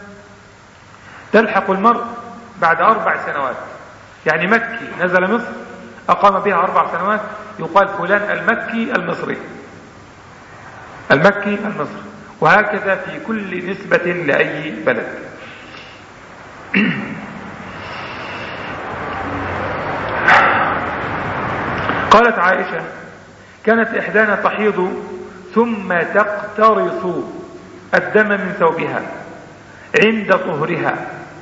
تلحق المرء بعد أربع سنوات، يعني مكي نزل مصر أقام بها أربع سنوات يقال فلان المكي المصري المكي المصري، وهكذا في كل نسبة لأي بلد. قالت عائشة كانت إحدانا تحيض ثم تقترص الدم من ثوبها عند طهرها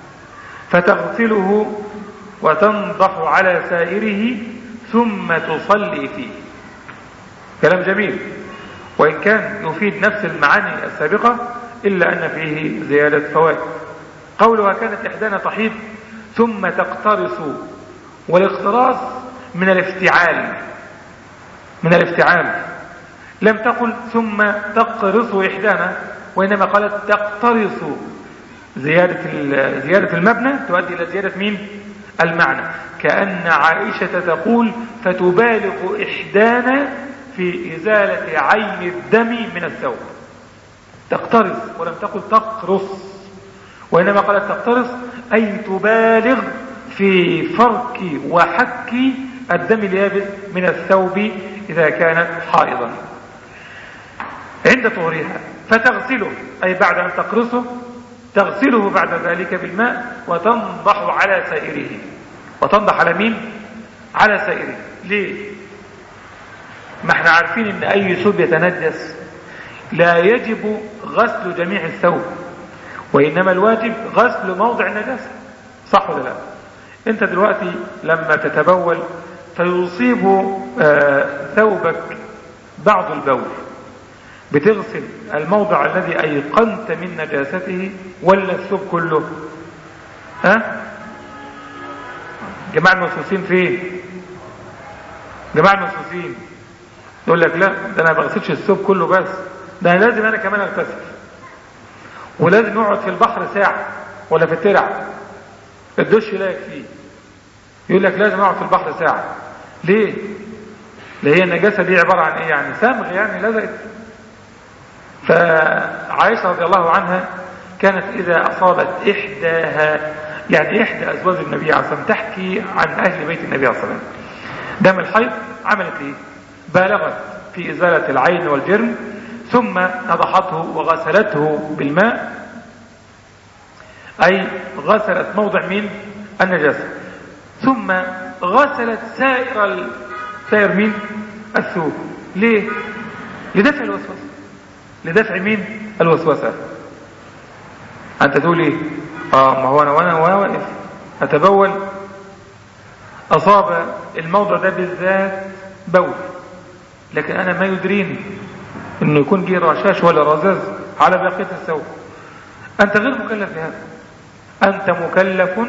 فتغسله وتنضح على سائره ثم تصلي فيه. كلام جميل، وإن كان يفيد نفس المعاني السابقة إلا أن فيه زيادة فوائد. قولها كانت إحدانا تحيض ثم تقترص، والاقتراص من الافتعال من الافتعال لم تقل ثم تقرص إحدانا، وإنما قالت تقترص. زيادة زيادة المبنى تؤدي إلى زيادة مين؟ المعنى. كأن عائشة تقول فتبالغ إحدانا في إزالة عين الدم من الثوب. تقترص ولم تقل تقرص، وإنما قالت تقترص أي تبالغ في فرك وحك الدم اليابس من الثوب إذا كانت حائضا عند طهرها. فتغسله أي بعد أن تقرصه تغسله بعد ذلك بالماء وتنضح على سائره. وتنضح على مين؟ على سائره. ليه؟ ما احنا عارفين ان اي ثوب يتنجس لا يجب غسل جميع الثوب، وانما الواجب غسل موضع النجاسة، صح ولا لا؟ انت دلوقتي لما تتبول فيصيب آه ثوبك بعض البول، بتغسل الموضع الذي ايقنت من نجاسته ولا الثوب كله؟ ها جماعة الموسوسين فين؟ جماعة الموسوسين يقول لك لا ده انا بغسلش الثوب كله بس، ده أنا لازم انا كمان اغتسل، ولازم يقعد في البحر ساعة ولا في الترع، الدش لا يكفيه، يقول لك لازم اقعد في البحر ساعة. ليه؟ اللي هي النجاسة دي عبارة عن ايه يعني؟ سمغ يعني لزقت. فعائشة رضي الله عنها كانت اذا اصابت احداها، يعني احدى ازواج النبي عليه الصلاة والسلام، تحكي عن اهل بيت النبي عليه الصلاة والسلام، دم الحيض، عملت ايه؟ بالغت في ازالة العين والجرم، ثم نضحته وغسلته بالماء، اي غسلت موضع من النجاسة، ثم غسلت سائر ال... سائر مين؟ الثوب. ليه؟ لدفع الوسوسة، لدفع مين؟ الوسوسة. انت تقول ايه؟ اه ما هو انا وانا واقف اتبول اصاب الموضع ده بالذات بول، لكن انا ما يدريني انه يكون جه رشاش ولا رذاذ على بقية الثوب. انت غير مكلف بهذا، انت مكلف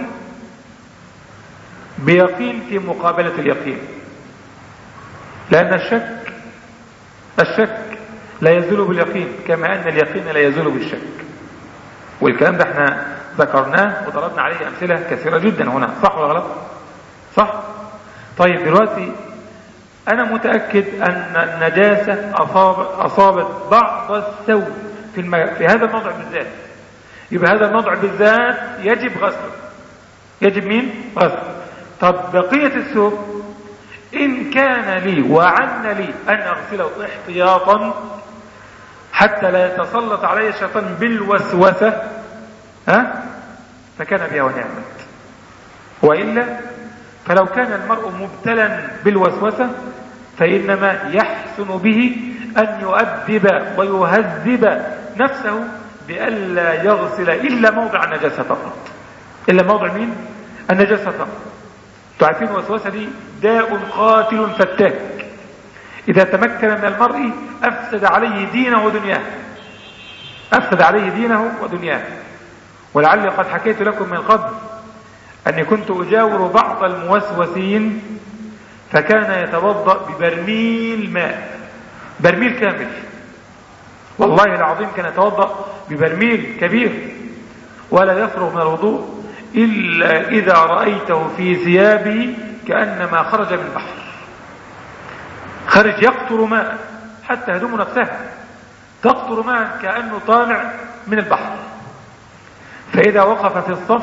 بيقين في مقابلة اليقين، لان الشك الشك لا يزول باليقين كما ان اليقين لا يزول بالشك. والكلام ده احنا ذكرناه وضربنا عليه امثلة كثيرة جدا هنا، صح ولا غلط؟ صح. طيب دلوقتي انا متأكد ان النجاسة أصاب أصابت بعض الثوب في, الم... في هذا الموضع بالذات، يبقى هذا الموضع بالذات يجب غسله، يجب مين؟ غسله. طب بقية الثوب ان كان لي وعن لي ان اغسله احتياطا حتى لا يتسلط علي الشيطان بالوسوسة، ها فكان بها ونعمت. وإلا فلو كان المرء مبتلا بالوسوسة فإنما يحسن به أن يؤدب ويهذب نفسه بألا يغسل إلا موضع النجاسة فقط، إلا موضع مين؟ النجاسة فقط. تعرفين الوسوسة دي داء قاتل فتاك، إذا تمكن من المرء أفسد عليه دينه ودنياه، أفسد عليه دينه ودنياه. ولعلي قد حكيت لكم من قبل أني كنت أجاور بعض الموسوسين فكان يتوضأ ببرميل ماء، برميل كامل، والله العظيم كان يتوضأ ببرميل كبير ولا يفرغ من الوضوء إلا إذا رأيته في ثيابه كأنما خرج من بحر، خرج يقطر ماء، حتى هدوم نفسها تقطر ماء كأنه طالع من البحر. فإذا وقف في الصف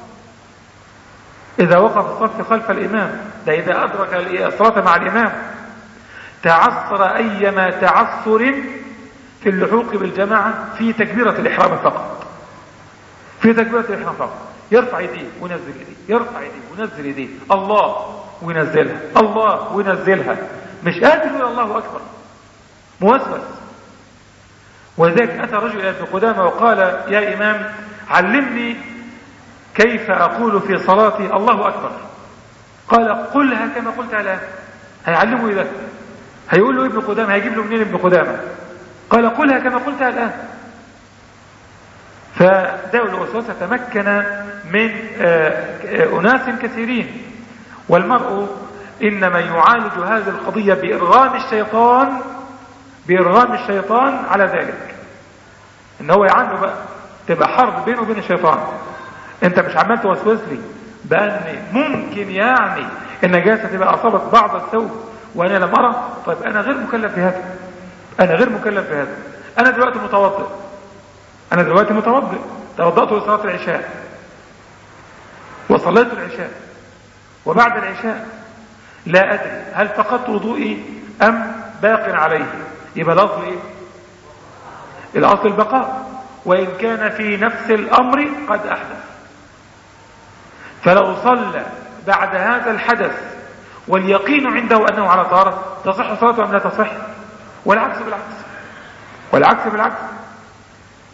إذا وقف الصف خلف الإمام، ده إذا أدرك الصلاة مع الإمام، تعثر أيما تعثر في اللحوق بالجماعة في تكبيرة الإحرام فقط، في تكبيرة الإحرام فقط، يرفع يديه وينزل يديه، يرفع يديه وينزل يديه، الله وينزلها، الله وينزلها، مش قادر يقول الله أكبر، موسوس. وذلك أتى رجل إلى ابن قدامة وقال يا إمام علمني كيف أقول في صلاتي الله أكبر. قال قلها كما قلتها الآن. هيعلمه إذا هيقول له ابن قدامة، هيجيب له منين ابن قدامة؟ قال قلها كما قلتها الآن. فداء الوسوسة تمكن من أناس كثيرين، والمرء إنما يعالج هذه القضية بإرغام الشيطان، بإرغام الشيطان على ذلك، إن هو يعنده بقى تبقى حرب بينه وبين الشيطان. انت مش عمال توسوس لي بأن ممكن يعني النجاسة تبقى أصابت بعض الثوب وأنا لم أرى. طيب أنا غير مكلف بهذا، أنا غير مكلف بهذا. أنا دلوقتي متوضئ، أنا دلوقتي متوضئ توضأت لصلاة العشاء وصليت العشاء، وبعد العشاء لا أدري هل فقدت وضوئي أم باق عليه، يبقى الأصل إيه؟ الأصل البقاء، وإن كان في نفس الأمر قد أحدث. فلو صلى بعد هذا الحدث واليقين عنده أنه على طهارة تصح صلاته أم لا تصح؟ والعكس بالعكس، والعكس بالعكس.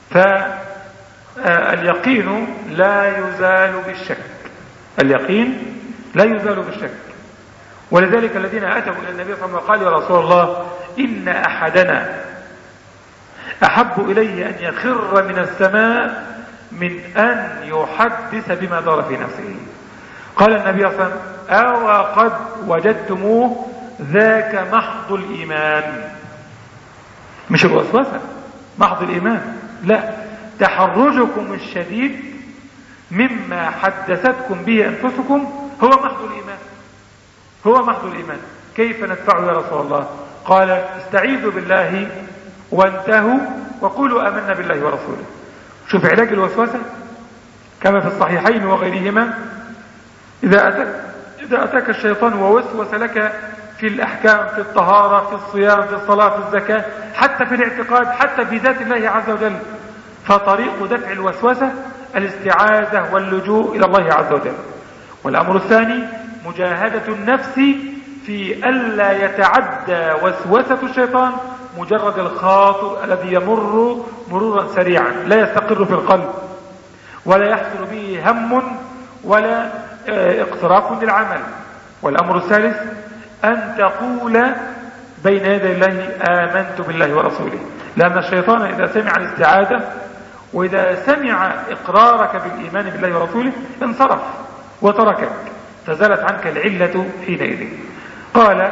فاليقين لا يزال بالشك، اليقين لا يزال بالشك. ولذلك الذين أتوا إلى النبي صلى الله عليه وسلم وقالوا يا رسول الله إن أحدنا أحب إلي أن يخر من السماء من أن يحدث بما دار في نفسه. قال النبي صلى الله عليه وسلم أو قد وجدتموه ذاك محض الإيمان. مش الوسوسة، محض الإيمان، لا، تحرجكم الشديد مما حدثتكم به أنفسكم هو محض الإيمان، هو محض الإيمان. كيف ندفعه يا رسول الله؟ قال استعيذوا بالله وانتهوا وقولوا آمنا بالله ورسوله. شوف علاج الوسوسة كما في الصحيحين وغيرهما، إذا أتاك, إذا أتاك الشيطان ووسوس لك في الأحكام، في الطهارة، في الصيام، في الصلاة، في الزكاة، حتى في الاعتقاد، حتى في ذات الله عز وجل، فطريق دفع الوسوسة الاستعاذة واللجوء إلى الله عز وجل. والأمر الثاني مجاهدة النفس في ألا يتعدى وسوسة الشيطان مجرد الخاطر الذي يمر مرورا سريعا لا يستقر في القلب ولا يحصل به هم ولا اقتراف للعمل. والأمر الثالث أن تقول بين يدي الله آمنت بالله ورسوله، لأن الشيطان إذا سمع الاستعاذة وإذا سمع إقرارك بالإيمان بالله ورسوله انصرف وتركك، فزالت عنك العلة حينئذ. قال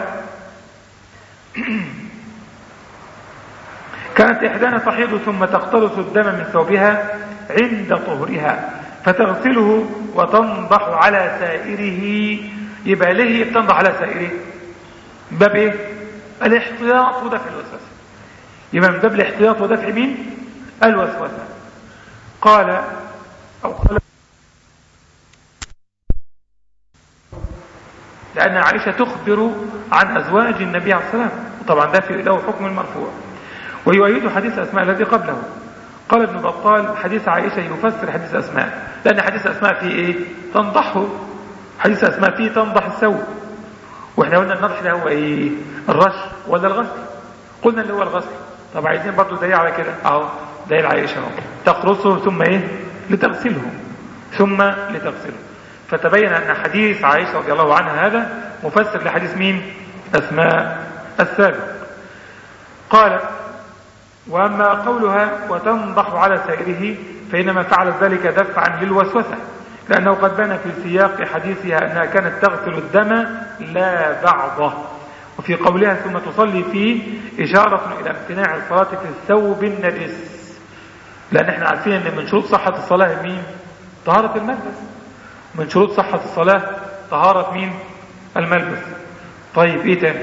كانت إحدانا تحيض ثم تقترص الدم من ثوبها عند طهرها فتغسله وتنضح على سائره. يبقى ليه بتنضح على سائره؟ باب ايه؟ الاحتياط ودفع الوسوسة. يبقى من باب الاحتياط ودفع مين؟ الوسوسة. قال أو قال لأن عائشة تخبر عن أزواج النبي عليه الصلاة والسلام، وطبعا ده في له حكم المرفوع، ويؤيد حديث أسماء الذي قبله. قال ابن بطال حديث عائشة يفسر حديث أسماء، لأن حديث أسماء فيه إيه؟ تنضحه. حديث أسماء فيه تنضح الثوب، وإحنا قلنا النضح ده هو إيه؟ الرش ولا الغسل؟ قلنا اللي هو الغسل. طب عايزين برضو دليل على كده، أهو دليل عائشة تقرصه ثم إيه؟ لتغسله، ثم لتغسله. فتبين أن حديث عائشة رضي الله عنها هذا مفسر لحديث مين؟ أسماء السابق. قال وأما قولها وتنضح على سائره فإنما فعلت ذلك دفعا للوسوسة، لأنه قد بان في سياق حديثها أنها كانت تغسل الدم لا بعضه. وفي قولها ثم تصلي فيه إشارة إلى امتناع الصلاة في الثوب النجس، لأن احنا عارفين أن من شروط صحة الصلاة مين؟ طهارة الملبس. من شروط صحة الصلاة طهارة مين؟ الملبس. طيب ايه تاني؟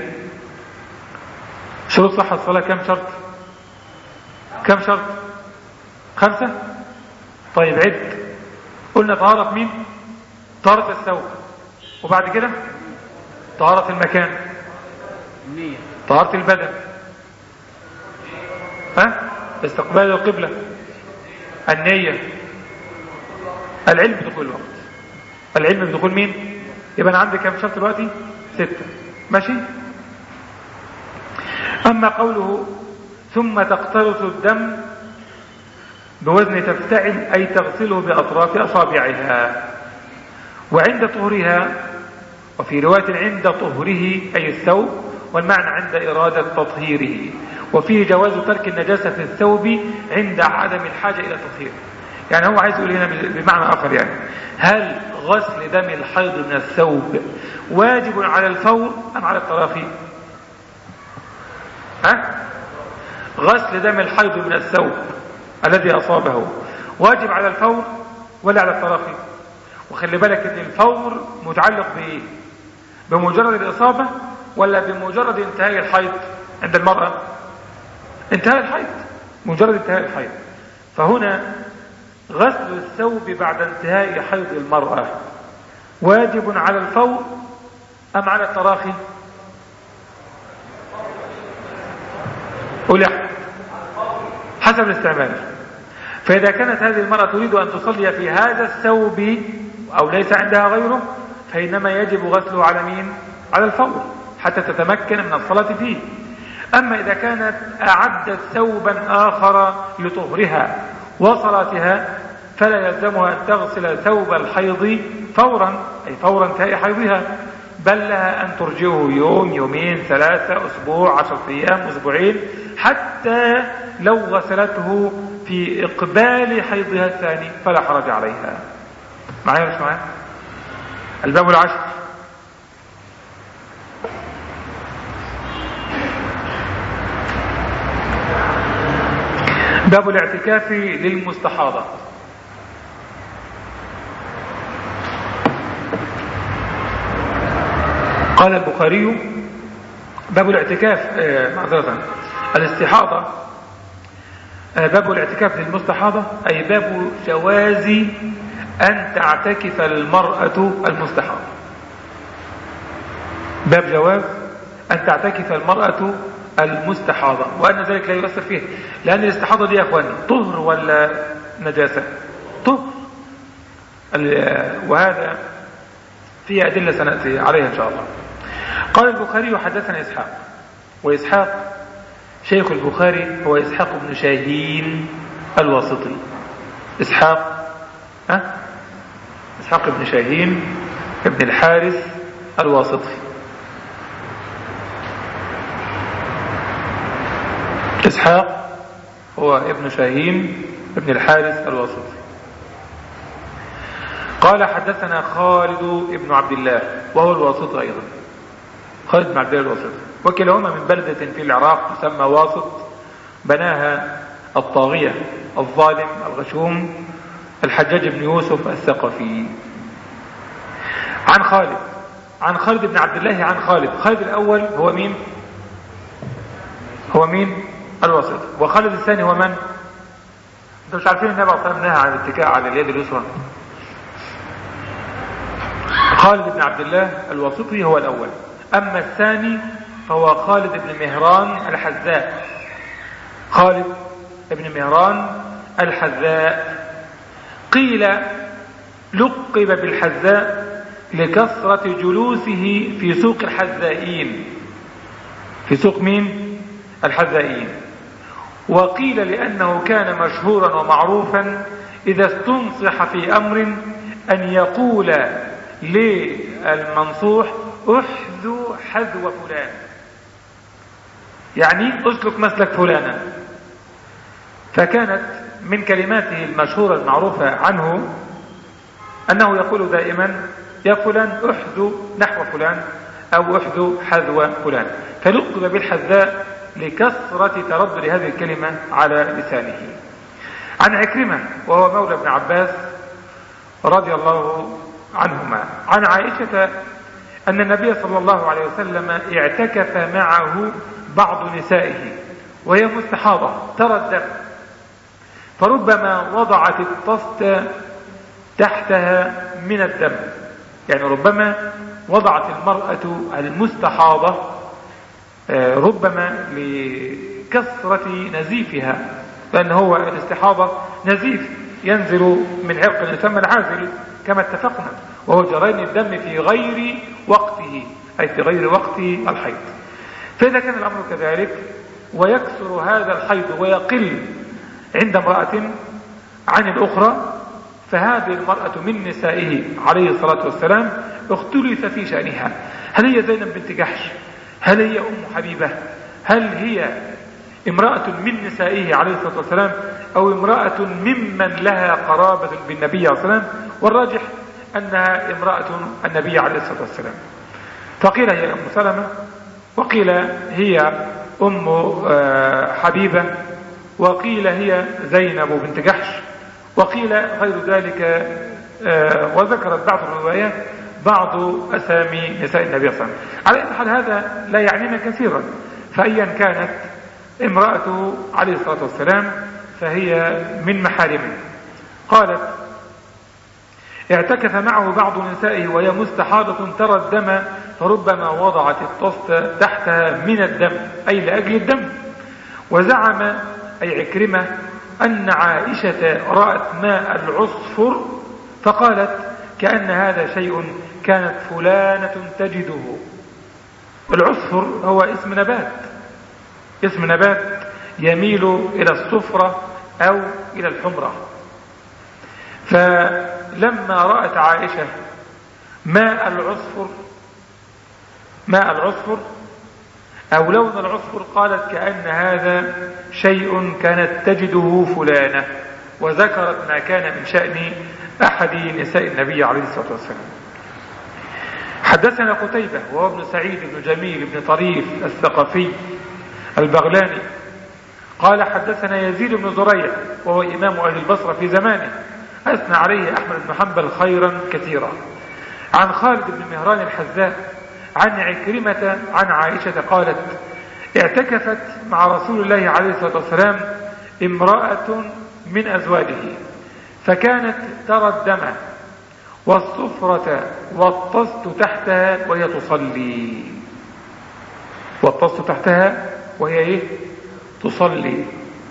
شروط صحة الصلاة كم شرط؟ كم شرط؟ خمسة. طيب عد. قلنا طهارة مين؟ طهارة الثوب، وبعد كده طهارة المكان، طهارة البدن، ها؟ استقبال القبلة، النية، العلم بدخول الوقت. العلم بدخول مين؟ يبقى أنا عندي كم شرط دلوقتي؟ ستة. ماشي؟ أما قوله ثم تقترص الدم بوزن تفتعل أي تغسله بأطراف أصابعها وعند طهرها، وفي رواية عند طهره أي الثوب، والمعنى عند إرادة تطهيره. وفيه جواز ترك النجاسة في الثوب عند عدم الحاجة إلى تطهيره. يعني هو عايز يقول هنا بمعنى آخر، يعني هل غسل دم الحيض من الثوب واجب على الفور أم على التراخي؟ ها؟ غسل دم الحيض من الثوب الذي أصابه واجب على الفور ولا على التراخي؟ وخلي بالك ان الفور متعلق بايه؟ بمجرد الإصابة ولا بمجرد انتهاء الحيض عند المرأة؟ انتهاء الحيض، مجرد انتهاء الحيض. فهنا غسل الثوب بعد انتهاء حيض المرأة واجب على الفور أم على التراخي؟ قول يا أحمد. حسب الاستعمال. فإذا كانت هذه المرأة تريد أن تصلي في هذا الثوب أو ليس عندها غيره فإنما يجب غسله على مين؟ على الفور حتى تتمكن من الصلاة فيه. أما إذا كانت أعدت ثوبا آخر لطهرها وصلاتها فلا يلزمها أن تغسل ثوب الحيض فورا، أي فورا انتهاء حيضها، بل لها أن ترجعه يوم يومين ثلاثة أسبوع عشرة أيام أسبوعين، حتى لو غسلته في إقبال حيضها الثاني فلا حرج عليها. معايا مش معايا؟ الباب العشر: باب الاعتكاف للمستحاضة. قال البخاري: باب الاعتكاف آه معذرة الاستحاضة آه باب الاعتكاف للمستحاضة، أي باب جواز أن تعتكف المرأة المستحاضة. باب جواز أن تعتكف المرأة المستحاضة، وأن ذلك لا يؤثر فيه، لأن الاستحاضة دي يا أخواني طهر ولا نجاسة؟ طهر، وهذا فيه أدلة سنأتي عليها إن شاء الله. قال البخاري: حدثنا إسحاق، وإسحاق شيخ البخاري هو إسحاق بن شاهين الواسطي. إسحاق أه؟ إسحاق بن شاهين ابن الحارث الواسطي. إسحاق هو ابن شاهين ابن الحارث الواسطي. قال: حدثنا خالد بن عبد الله، وهو الواسطي أيضا، خالد بن عبد الله الواسطي، وكلاهما من بلدة في العراق تسمى واسط، بناها الطاغية الظالم الغشوم الحجاج بن يوسف الثقفي. عن خالد عن خالد بن عبد الله عن خالد. خالد الأول هو مين؟ هو مين؟ الواسط. وخالد الثاني هو من؟ انتم مش عارفين النبي صلى الله عليه وسلم نهى عن الاتكاء على اليد اليسرى؟ خالد بن عبد الله الواسطي هو الأول. أما الثاني فهو خالد بن مهران الحذاء. خالد بن مهران الحذاء قيل لقب بالحذاء لكثرة جلوسه في سوق الحذائين. في سوق مين؟ الحذائين. وقيل لأنه كان مشهورا ومعروفا إذا استنصح في أمر أن يقول للمنصوح: احذو حذو فلان، يعني اسلك مسلك فلانا. فكانت من كلماته المشهورة المعروفة عنه أنه يقول دائما: يا فلان احذو نحو فلان، أو احذو حذو فلان. فلقب بالحذاء لكثرة تردد هذه الكلمة على لسانه. عن عكرمة وهو مولى ابن عباس رضي الله عنهما عن عائشة أن النبي صلى الله عليه وسلم اعتكف معه بعض نسائه وهي مستحاضة ترى الدم، فربما وضعت الطست تحتها من الدم، يعني ربما وضعت المرأة المستحاضة ربما لكثرة نزيفها، لأن هو الاستحاضة نزيف ينزل من عرق يسمى العازل كما اتفقنا، وهو جرين الدم في غير وقته، أي في غير وقت الحيض. فإذا كان الأمر كذلك ويكثر هذا الحيض ويقل عند امرأة عن الأخرى، فهذه المرأة من نسائه عليه الصلاة والسلام اختلف في شأنها. هل هي زينب بنت جحش؟ هل هي أم حبيبة؟ هل هي امرأة من نسائه عليه الصلاة والسلام، أو امرأة ممن لها قرابة بالنبي عليه الصلاة والسلام؟ والراجح أنها امرأة النبي عليه الصلاة والسلام. فقيل هي أم سلمة، وقيل هي أم حبيبة، وقيل هي زينب بنت جحش، وقيل غير ذلك، وذكرت بعض الروايات بعض أسامي نساء النبي صلى الله عليه وسلم. على أي حال هذا لا يعنينا كثيرا، فأيا كانت امرأته عليه الصلاة والسلام فهي من محارمه. قالت: اعتكف معه بعض نسائه وهي مستحاضة ترى الدم، فربما وضعت الطست تحتها من الدم، أي لأجل الدم. وزعم أي عكرمة أن عائشة رأت ماء العصفر فقالت: كأن هذا شيء كانت فلانة تجده. العصفر هو اسم نبات، اسم نبات يميل إلى الصفرة أو إلى الحمرة. فلما رأت عائشة ماء العصفر ماء العصفر أو لون العصفر قالت كأن هذا شيء كانت تجده فلانة، وذكرت ما كان من شأن أحد نساء النبي عليه الصلاة والسلام. حدثنا قتيبة وهو ابن سعيد بن جميل بن طريف الثقفي البغلاني قال حدثنا يزيد بن زريع وهو إمام أهل البصرة في زمانه، أثنى عليه أحمد بن حنبل خيرا كثيرا، عن خالد بن مهران الحذاء عن عكرمة عن عائشة قالت اعتكفت مع رسول الله عليه الصلاة والسلام امرأة من أزواجه فكانت ترى الدم والصفرة والطست تحتها وهي تصلي والطست تحتها وهي إيه؟ تصلي.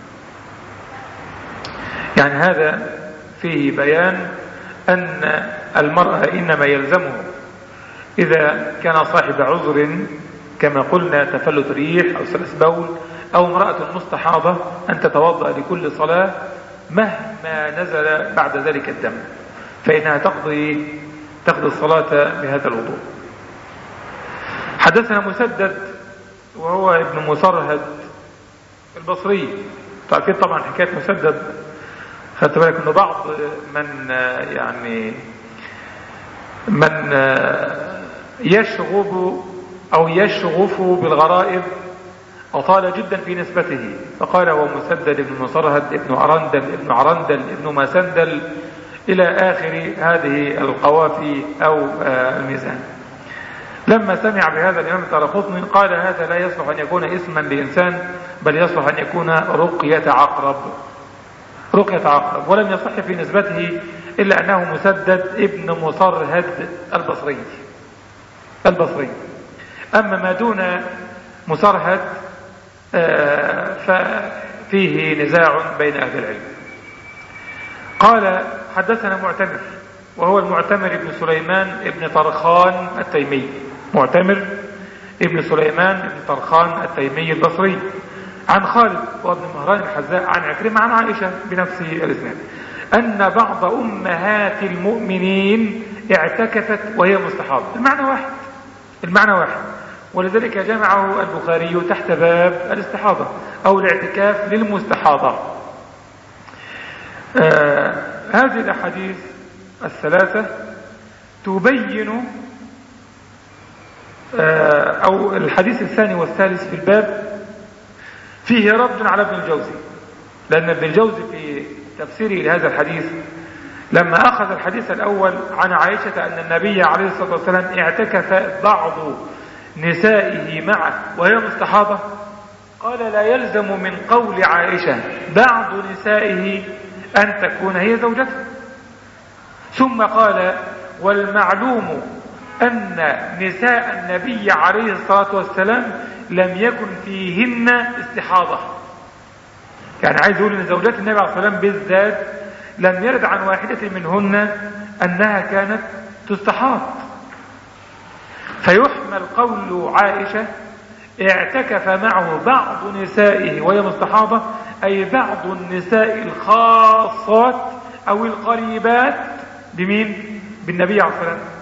يعني هذا فيه بيان أن المرأة إنما يلزمه إذا كان صاحب عذر كما قلنا تفلت ريح أو سلس بول أو امرأة مستحاضة أن تتوضأ لكل صلاة مهما نزل بعد ذلك الدم، فإنها تقضي تقضي الصلاة بهذا الوضوء. حدثنا مسدد وهو ابن مسرهد البصري. تعرفين طبعا حكاية مسدد، خدت بالك أن بعض من يعني من يشغب أو يشغف بالغرائب أطال جدا في نسبته، فقال هو مسدد ابن مسرهد ابن عرندل ابن عرندل ابن مسندل إلى آخر هذه القوافي أو الميزان. لما سمع بهذا الإمام الدارقطني قال هذا لا يصلح أن يكون اسما لإنسان، بل يصلح أن يكون رقية عقرب رقية عقرب ولم يصح في نسبته إلا أنه مسدد ابن مصرهد البصري البصري أما ما دون مصرهد ففيه نزاع بين أهل العلم. قال حدثنا معتمر وهو المعتمر ابن سليمان ابن طرخان التيمي معتمر ابن سليمان ابن طرخان التيمي البصري عن خالد وابن مهران الحذاء عن عكرمة عن عائشة بنفس الاسناد أن بعض أمهات المؤمنين اعتكفت وهي مستحاضة. المعنى واحد المعنى واحد ولذلك جمعه البخاري تحت باب الاستحاضة أو الاعتكاف للمستحاضة. آه هذه الأحاديث الثلاثة تبين آه أو الحديث الثاني والثالث في الباب فيه رد على ابن الجوزي، لأن ابن الجوزي في تفسيره لهذا الحديث لما أخذ الحديث الأول عن عائشة أن النبي عليه الصلاة والسلام اعتكف بعض نسائه معه وهي مستحاضة قال لا يلزم من قول عائشة بعض نسائه أن تكون هي زوجته، ثم قال والمعلوم أن نساء النبي عليه الصلاة والسلام لم يكن فيهن استحاضة. يعني عايز يقول ان زوجات النبي عليه الصلاة والسلام بالذات لم يرد عن واحدة منهن أنها كانت تستحاض، فيحمل قول عائشة اعتكف معه بعض نسائه وهي مستحاضة أي بعض النساء الخاصات أو القريبات بمين؟ بالنبي عليه الصلاة والسلام.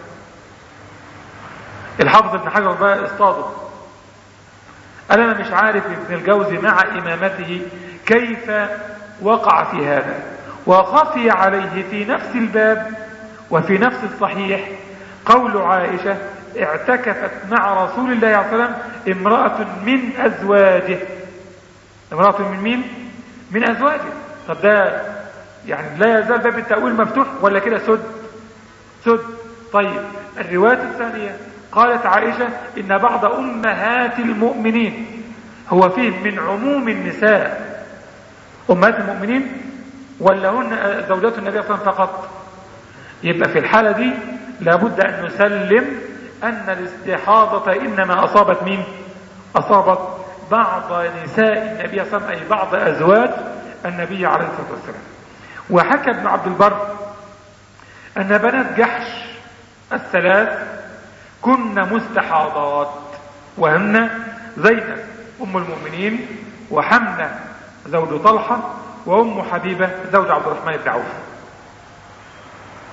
الحافظ ابن حجر بقى اصطاده، قال أنا مش عارف ابن الجوزي مع إمامته كيف وقع في هذا، وخفي عليه في نفس الباب وفي نفس الصحيح قول عائشة اعتكفت مع رسول الله عليه وسلم امرأة من أزواجه. امرأة من مين؟ من أزواجه. طب ده يعني لا يزال باب التأويل مفتوح ولا كده سد سد طيب الرواية الثانية قالت عائشة إن بعض أمهات المؤمنين، هو فيه من عموم النساء أمهات المؤمنين ولا هن زوجات النبي صلى الله عليه وسلم فقط؟ يبقى في الحالة دي لابد أن نسلم أن الاستحاضة إنما أصابت مين؟ أصابت بعض نساء النبي صلى الله عليه وسلم أي بعض أزواج النبي عليه الصلاة والسلام. وحكى ابن عبد البر أن بنات جحش الثلاث كن مستحاضات، وهن زينب أم المؤمنين وحمنة زوج طلحة وأم حبيبة زوج عبد الرحمن بن عوف.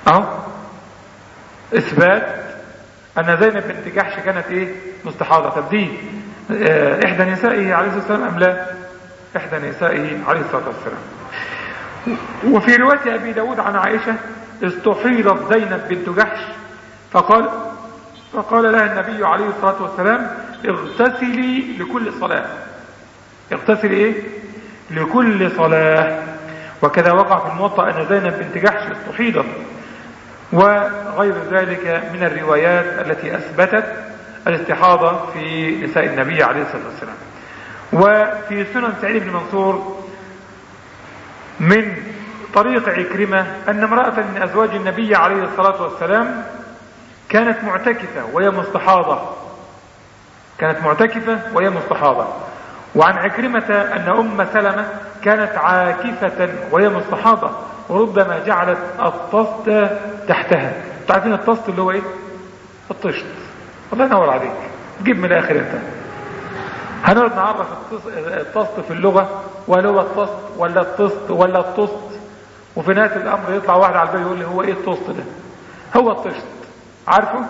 اهو اثبات ان زينب بنت جحش كانت ايه مستحاضة. طب دي اه احدى نسائه عليه الصلاة والسلام ام لا؟ احدى نسائه عليه الصلاة والسلام. وفي رواية ابي داود عن عائشة استحيضت زينب بنت جحش فقال فقال لها النبي عليه الصلاة والسلام اغتسلي لكل صلاة. اغتسلي ايه؟ لكل صلاة. وكذا وقع في الموطأ ان زينب بنت جحش استحيضت وغير ذلك من الروايات التي اثبتت الاستحاضة في نساء النبي عليه الصلاة والسلام. وفي سنن سعيد بن منصور من طريق عكرمة ان امرأة من ازواج النبي عليه الصلاة والسلام كانت معتكفة وهي مستحاضة كانت معتكفة وهي مستحاضة. وعن عكرمة ان ام سلمة كانت عاكفة وهي مستحاضة وربما جعلت الطست تحتها. تعرفين الطست اللي هو ايه؟ الطشت. الله ينور عليك، تجيب من الاخر انت. هنقعد نعرف الطست في اللغة وهل هو الطست ولا الطست ولا الطست، وفي نهاية الامر يطلع واحد على البال يقول لي هو ايه الطست ده؟ هو الطشت. عارفه؟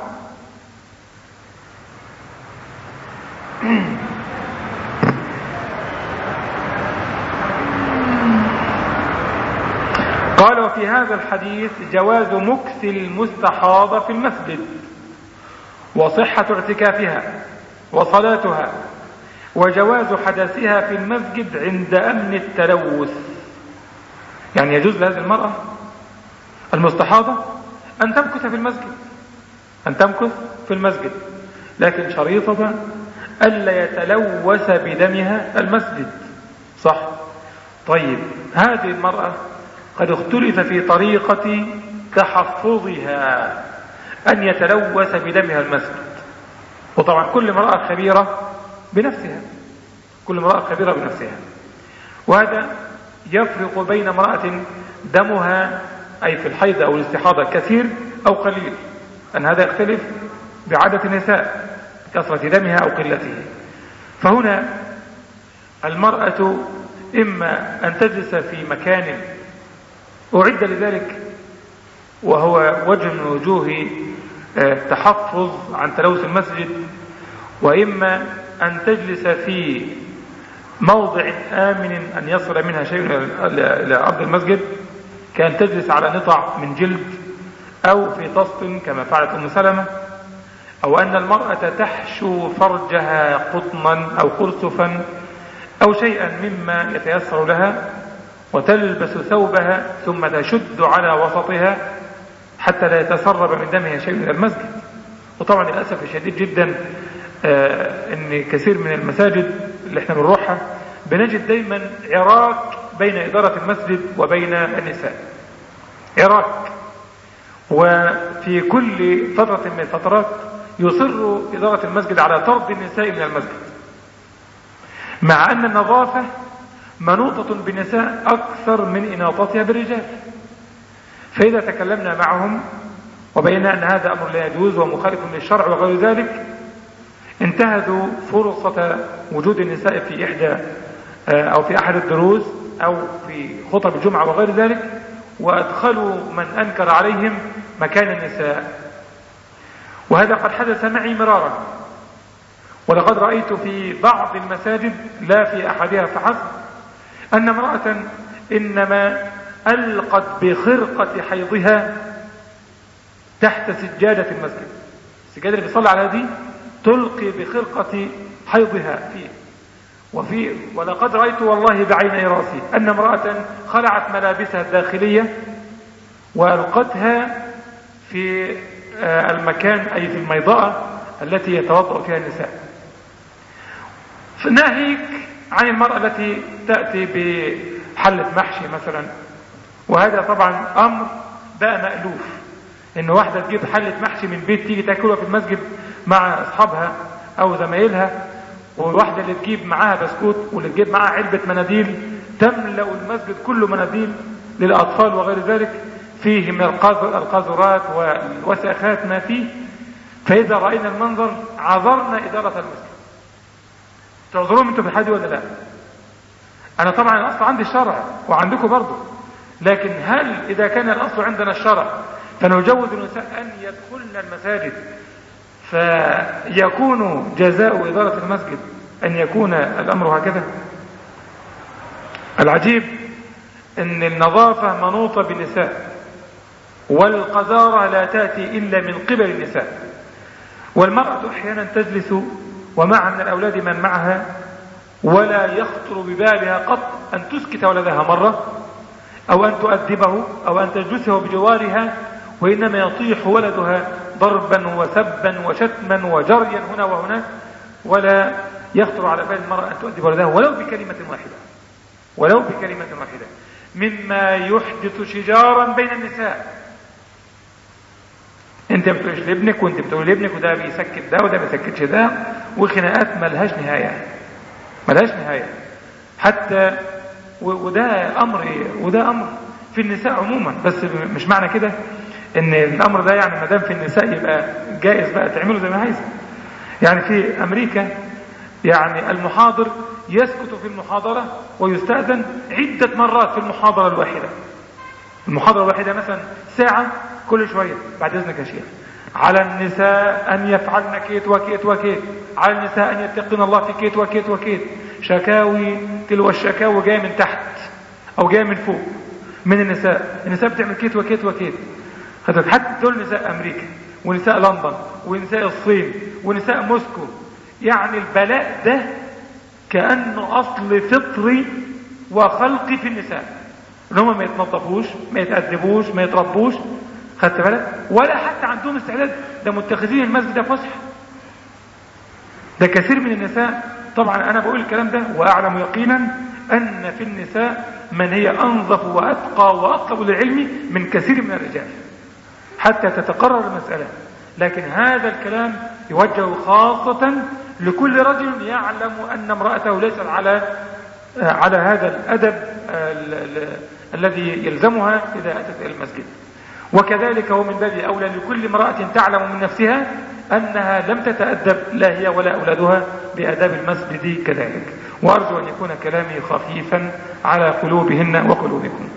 قال وفي هذا الحديث جواز مكث المستحاضة في المسجد وصحة اعتكافها وصلاتها وجواز حدثها في المسجد عند أمن التلوث. يعني يجوز لهذه المرأة المستحاضة أن تمكث في المسجد أن تمكث في المسجد لكن شريطة ألا يتلوث بدمها المسجد. صح؟ طيب هذه المرأة قد اختلف في طريقة تحفظها أن يتلوث بدمها المسجد. وطبعا كل امرأة خبيرة بنفسها كل امرأة خبيرة بنفسها وهذا يفرق بين امرأة دمها أي في الحيض أو الاستحاضة كثير أو قليل، أن هذا يختلف بعدد النساء كثرة دمها أو قلته. فهنا المرأة إما أن تجلس في مكان أعد لذلك وهو وجه من وجوه التحفظ عن تلوث المسجد، وإما أن تجلس في موضع آمن أن يصل منها شيء إلى أرض المسجد كأن تجلس على نطع من جلد أو في طست كما فعلت أم سلمة، أو أن المرأة تحشو فرجها قطنا أو قرصفا أو شيئا مما يتيسر لها وتلبس ثوبها ثم تشد على وسطها حتى لا يتسرب من دمها شيء من المسجد. وطبعا للأسف الشديد جدا آه ان كثير من المساجد اللي احنا بنروحها بنجد دايما عراك بين إدارة المسجد وبين النساء، عراك. وفي كل فترة من الفترات يصر إدارة المسجد على طرد النساء من المسجد، مع أن النظافة منوطة بالنساء أكثر من إناطتها بالرجال. فإذا تكلمنا معهم وبينا أن هذا أمر لا يجوز ومخالف للشرع وغير ذلك انتهزوا فرصة وجود النساء في إحدى أو في أحد الدروس أو في خطب الجمعة وغير ذلك وأدخلوا من أنكر عليهم مكان النساء. وهذا قد حدث معي مرارا، ولقد رأيت في بعض المساجد لا في أحدها فحسب أن امرأة إنما ألقت بخرقة حيضها تحت سجادة المسجد، السجادة اللي بيصلي على دي تلقي بخرقة حيضها فيه. وفي ولقد رأيت والله بعيني راسي أن امرأة خلعت ملابسها الداخلية وألقتها في المكان أي في الميضاء التي يتوضأ فيها النساء. ناهيك عن المرأة التي تأتي بحلة محشي مثلا، وهذا طبعا أمر بقى مألوف، إن واحدة تجيب حلة محشي من بيت تيجي تاكلها في المسجد مع أصحابها أو زمايلها، والواحدة اللي تجيب معاها بسكوت واللي تجيب معاها علبة مناديل تملأ المسجد كله مناديل للأطفال وغير ذلك فيه من القاذورات والوساخات ما فيه. فإذا رأينا المنظر عذرنا إدارة المسجد. تعذرون انتم في الحديث ولا لا؟ أنا طبعا الأصل عندي الشرع وعندكم برضو، لكن هل إذا كان الأصل عندنا الشرع فنجوز النساء أن يدخلن المساجد، فيكون جزاء إدارة المسجد أن يكون الأمر هكذا. العجيب أن النظافة منوطة بالنساء، والقذارة لا تأتي إلا من قبل النساء، والمرأة أحيانا تجلس ومع من الأولاد من معها ولا يخطر ببالها قط أن تسكت ولدها مرة أو أن تؤدبه أو أن تجلسه بجوارها، وإنما يطيح ولدها ضربا وسبا وشتما وجريا هنا وهناك، ولا يخطر على بال المرأة أن تؤدب ولدها ولو بكلمة واحدة ولو بكلمة واحدة، مما يحدث شجارا بين النساء. انت بتقولش لابنك وانت بتقول لابنك، وده بيسكت ده وده بيسكتش ده، وخناقات ملهاش نهاية ملهاش نهاية حتى، وده امر وده امر في النساء عموما، بس مش معنى كده ان الامر ده يعني ما دام في النساء يبقى جائز بقى تعمله زي ما عايز. يعني في امريكا يعني المحاضر يسكت في المحاضرة ويستأذن عدة مرات في المحاضرة الواحدة. المحاضرة الواحدة مثلا ساعة، كل شوية بعد اذنك يا شيخ على النساء ان يفعلن كيت وكيت وكيت، على النساء ان يتقين الله في كيت وكيت وكيت. شكاوي تلو الشكاوي جاية من تحت او جاية من فوق من النساء. النساء بتعمل كيت وكيت وكيت، حتى دول نساء امريكا ونساء لندن ونساء الصين ونساء موسكو. يعني البلاء ده كأنه اصل فطري وخلقي في النساء، ان هم ما يتنظفوش ما يتأدبوش ما يتربوش، خدت بالك؟ ولا حتى عندهم استعداد، ده متخذين المسجد ده فسح. ده كثير من النساء، طبعا انا بقول الكلام ده واعلم يقينا ان في النساء من هي انظف واتقى واطلب للعلم من كثير من الرجال حتى تتقرر المسألة. لكن هذا الكلام يوجه خاصة لكل رجل يعلم ان امرأته ليست على على هذا الادب الذي يلزمها اذا اتت الى المسجد. وكذلك هو من باب اولى لكل امرأة تعلم من نفسها انها لم تتأدب لا هي ولا اولادها باداب المسجد كذلك. وارجو ان يكون كلامي خفيفا على قلوبهن وقلوبكم.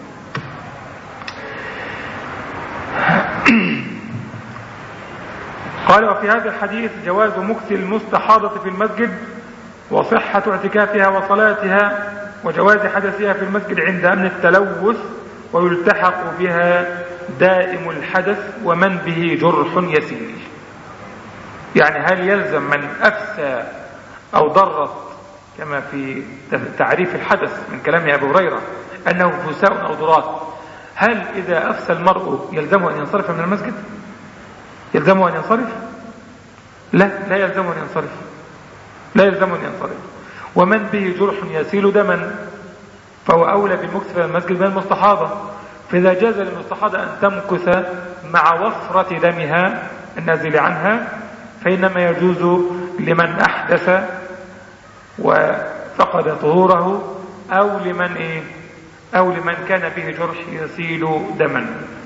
قال: وفي هذا الحديث جواز مكث المستحاضة في المسجد، وصحة اعتكافها وصلاتها، وجواز حدثها في المسجد عند أمن التلوث، ويلتحق بها دائم الحدث ومن به جرح يسير. يعني هل يلزم من أفسى أو ضرت كما في تعريف الحدث من كلام أبي هريرة أنه فساء أو ضرات، هل إذا أفسى المرء يلزمه أن ينصرف من المسجد؟ يلزمه أن ينصرف؟ لا لا يلزمه أن ينصرف لا يلزمه أن ينصرف. ومن به جرح يسيل دما فهو أولى بالمكث في المسجد من المستحاضة. فإذا جاز للمستحاضة أن تمكث مع وفرة دمها النازل عنها، فإنما يجوز لمن أحدث وفقد طهوره، أو لمن إيه أو لمن كان به جرح يسيل دما.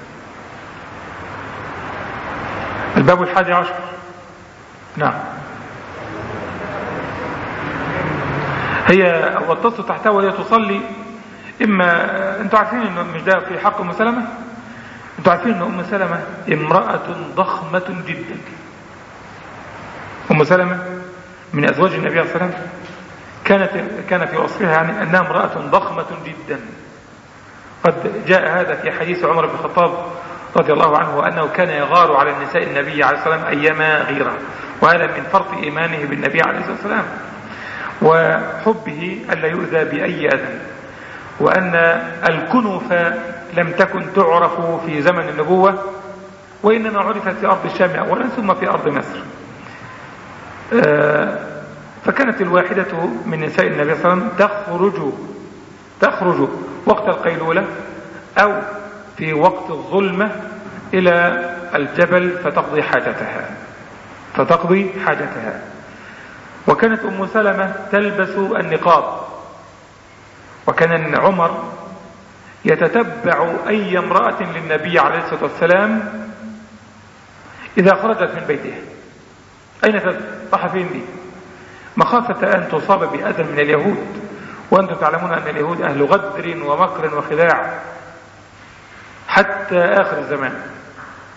الباب الحادي عشر. نعم. هي والتصل تحتها وهي تصلي. إما أنتوا عارفين إنه مش ده في حق أم سلمة؟ أنتوا عارفين إن أم سلمة امرأة ضخمة جدا. أم سلمة من أزواج النبي صلى الله عليه وسلم كانت كان في وصفها يعني أنها امرأة ضخمة جدا. قد جاء هذا في حديث عمر بن الخطاب رضي الله عنه، وأنه كان يغار على النساء النبي عليه الصلاة والسلام أيما غيرة، وهذا من فرط إيمانه بالنبي عليه الصلاة والسلام وحبه ألا يؤذى بأي أذى، وأن الكنف لم تكن تعرف في زمن النبوة، وإنما عرفت في أرض الشام أولا ثم في أرض مصر. فكانت الواحدة من نساء النبي صلى الله عليه وسلم تخرج تخرج وقت القيلولة أو في وقت الظلمة إلى الجبل فتقضي حاجتها فتقضي حاجتها وكانت أم سلمة تلبس النقاب. وكان عمر يتتبع أي امرأة للنبي عليه الصلاة والسلام إذا خرجت من بيتها، أين تذهب فين دي، مخافة أن تصاب بأذى من اليهود، وأنتم تعلمون أن اليهود أهل غدر ومكر وخداع حتى آخر الزمان.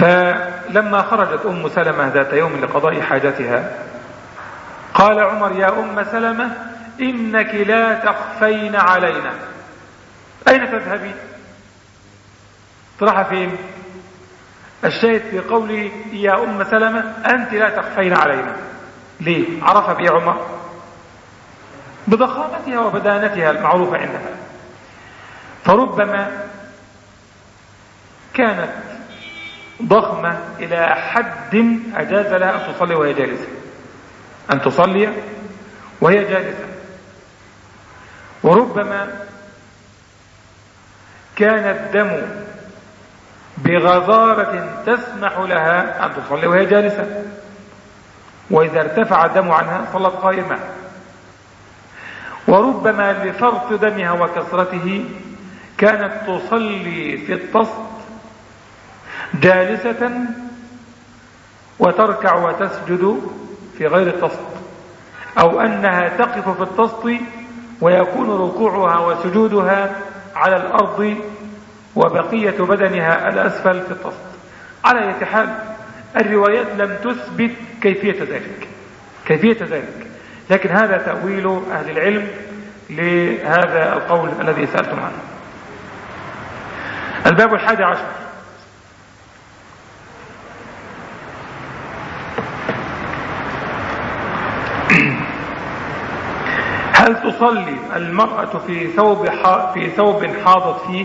فلما خرجت أم سلمة ذات يوم لقضاء حاجتها قال عمر: يا أم سلمة إنك لا تخفين علينا. أين تذهبين؟ تروح فين؟ الشاهد في قوله يا أم سلمة أنت لا تخفين علينا. ليه؟ عرف بإيه عمر؟ بضخامتها وبدانتها المعروفة عندها. فربما كانت ضخمة إلى حد أجاز لها أن تصلي وهي جالسة، أن تصلي وهي جالسة. وربما كان الدم بغزارة تسمح لها أن تصلي وهي جالسة، وإذا ارتفع الدم عنها صلت قائمة. وربما لفرط دمها وكثرته كانت تصلي في الطست جالسة وتركع وتسجد في غير الطست، أو أنها تقف في الطست ويكون ركوعها وسجودها على الأرض وبقية بدنها الأسفل في الطست. على أي حال الروايات لم تثبت كيفية ذلك كيفية ذلك لكن هذا تأويل أهل العلم لهذا القول الذي سألتم عنه. الباب الحادي عشر: هل تصلي المرأة في ثوب في ثوب حاضت فيه؟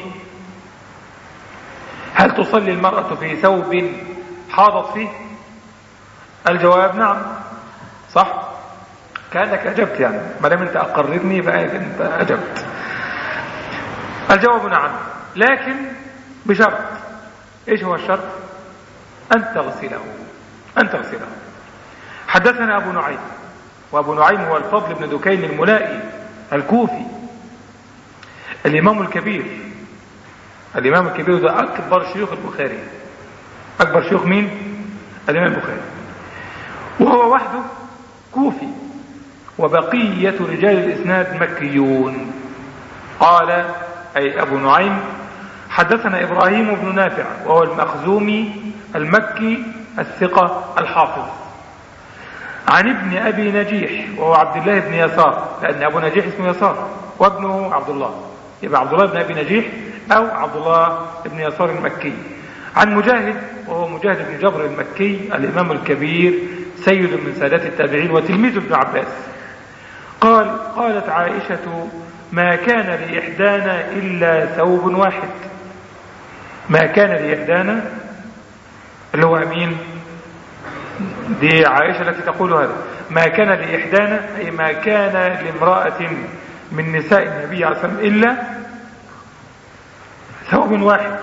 هل تصلي المرأة في ثوب حاضت فيه؟ الجواب نعم. صح؟ كأنك أجبت، يعني ما دام أنت أقررني فأنت أنت أجبت. الجواب نعم، لكن بشرط. إيش هو الشرط؟ أن تغسله أن تغسله حدثنا أبو نعيم، وأبو نعيم هو الفضل بن دكين الملائي الكوفي الإمام الكبير. الإمام الكبير ده أكبر شيوخ البخاري. أكبر شيوخ مين؟ الإمام البخاري. وهو وحده كوفي، وبقية رجال الإسناد مكيون. قال أي أبو نعيم: حدثنا إبراهيم بن نافع وهو المخزومي المكي الثقة الحافظ، عن ابن أبي نجيح وهو عبد الله بن يسار، لأن أبو نجيح اسمه يسار وابنه عبد الله، يبقى عبد الله بن أبي نجيح أو عبد الله بن يسار المكي. عن مجاهد وهو مجاهد بن جبر المكي الإمام الكبير سيد من سادات التابعين وتلميذ ابن عباس. قال: قالت عائشة: ما كان لإحدانا إلا ثوب واحد. ما كان لإحدانا اللي هو مين؟ دي عائشة التي تقول هذا. ما كان لإحدانا أي ما كان لامرأة من نساء النبي عليه الصلاة والسلام إلا ثوب واحد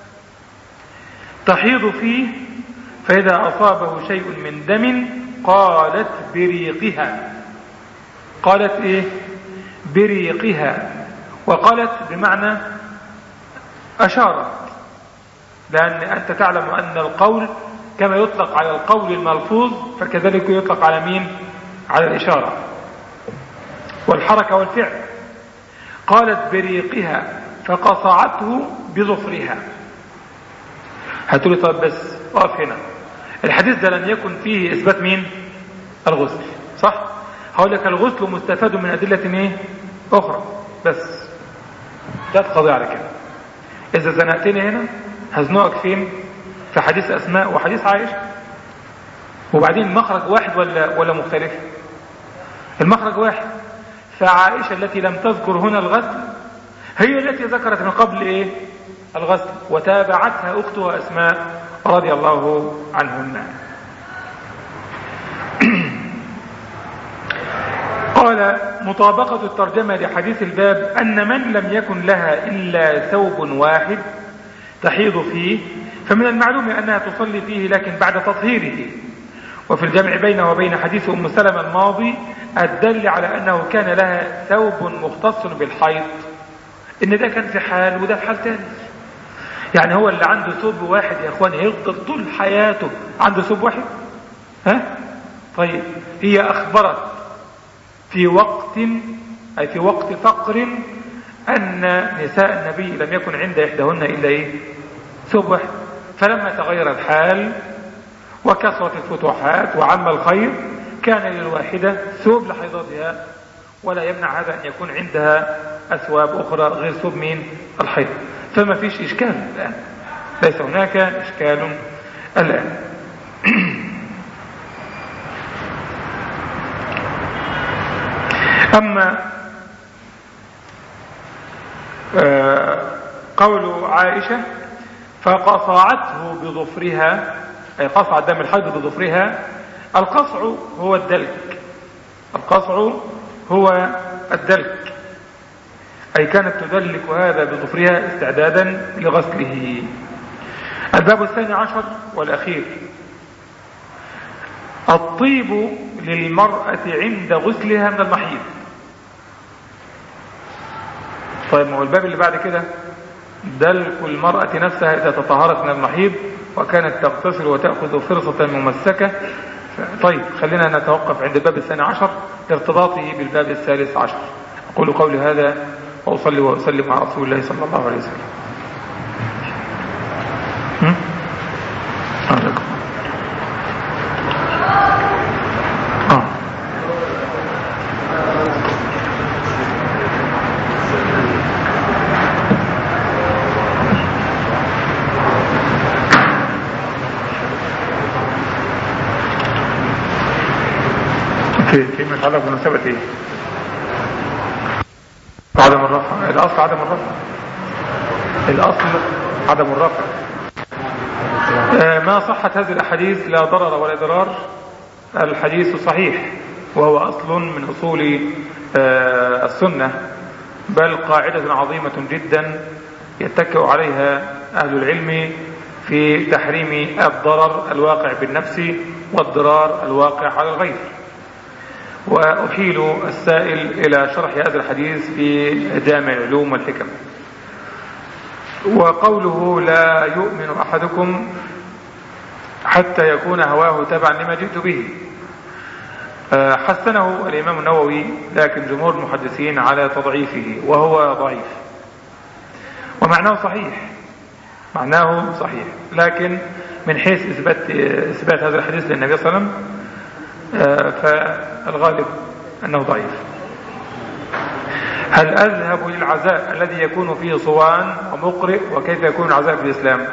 تحيض فيه، فإذا أصابه شيء من دم قالت بريقها. قالت إيه؟ بريقها. وقالت بمعنى أشارت، لأن أنت تعلم أن القول كما يطلق على القول الملفوظ فكذلك يطلق على مين؟ على الإشارة والحركة والفعل. قالت بريقها فقصعته بظفرها. هتقولي طيب بس اقف هنا، الحديث ده لم يكن فيه إثبات مين؟ الغسل، صح؟ هقول لك الغسل مستفاد من أدلة ايه؟ أخرى، بس لا تقضي على كده. إذا زنقتني هنا هزنقك فين؟ في حديث أسماء وحديث عائشة. وبعدين مخرج واحد ولا ولا مختلف؟ المخرج واحد. فعائشة التي لم تذكر هنا الغسل هي التي ذكرت من قبل ايه؟ الغسل، وتابعتها أختها أسماء رضي الله عنهن. قال: مطابقة الترجمة لحديث الباب أن من لم يكن لها إلا ثوب واحد تحيض فيه فمن المعلوم أنها تصلي فيه لكن بعد تطهيره. وفي الجمع بينه وبين حديث أم سلمة الماضي الدل على أنه كان لها ثوب مختص بالحيض، إن ده كان في حال وده في حال تاني. يعني هو اللي عنده ثوب واحد يا أخواني يفضل طول حياته عنده ثوب واحد؟ ها؟ طيب هي أخبرت في وقت أي في وقت فقر أن نساء النبي لم يكن عند إحداهن إلا إيه؟ ثوب واحد. فلما تغير الحال وكثرت الفتوحات وعم الخير كان للواحدة ثوب لحيضاتها، ولا يمنع هذا أن يكون عندها أثواب أخرى غير ثوب مين؟ الحيض. فما فيش إشكال الآن، ليس هناك إشكال الآن. أما قول عائشة فقصعته بظفرها، أي قصع دم الحيض بظفرها، القصع هو الدلك، القصع هو الدلك، أي كانت تدلك هذا بظفرها استعدادا لغسله. الباب الثاني عشر والأخير: الطيب للمرأة عند غسلها من المحيض. طيب ما هو الباب اللي بعد كده دلك المرأة نفسها إذا تطهرت من المحيض وكانت تغتسل وتأخذ فرصة ممسكة. طيب خلينا نتوقف عند الباب الثاني عشر لارتباطه بالباب الثالث عشر. أقول قولي هذا وأصلي وأسلم على رسول الله صلى الله عليه وسلم. عليكم. آه. في فيما يتعلق بمناسبة ايه؟ عدم الرفع. الأصل عدم الرفع، الأصل عدم الرفع. آه ما صحت هذه الأحاديث لا ضرر ولا ضرار، الحديث صحيح وهو أصل من أصول آه السنة، بل قاعدة عظيمة جدا يتكئ عليها أهل العلم في تحريم الضرر الواقع بالنفس والضرار الواقع على الغير. وأحيل السائل إلى شرح هذا الحديث في جامع العلوم والحكم. وقوله لا يؤمن أحدكم حتى يكون هواه تبعا لما جئت به، حسنه الإمام النووي، لكن جمهور المحدثين على تضعيفه وهو ضعيف، ومعناه صحيح، معناه صحيح، لكن من حيث إثبات, إثبات هذا الحديث للنبي صلى الله عليه وسلم فالغالب أنه ضعيف. هل أذهب للعزاء الذي يكون فيه صوان ومقرئ، وكيف يكون العزاء في الإسلام؟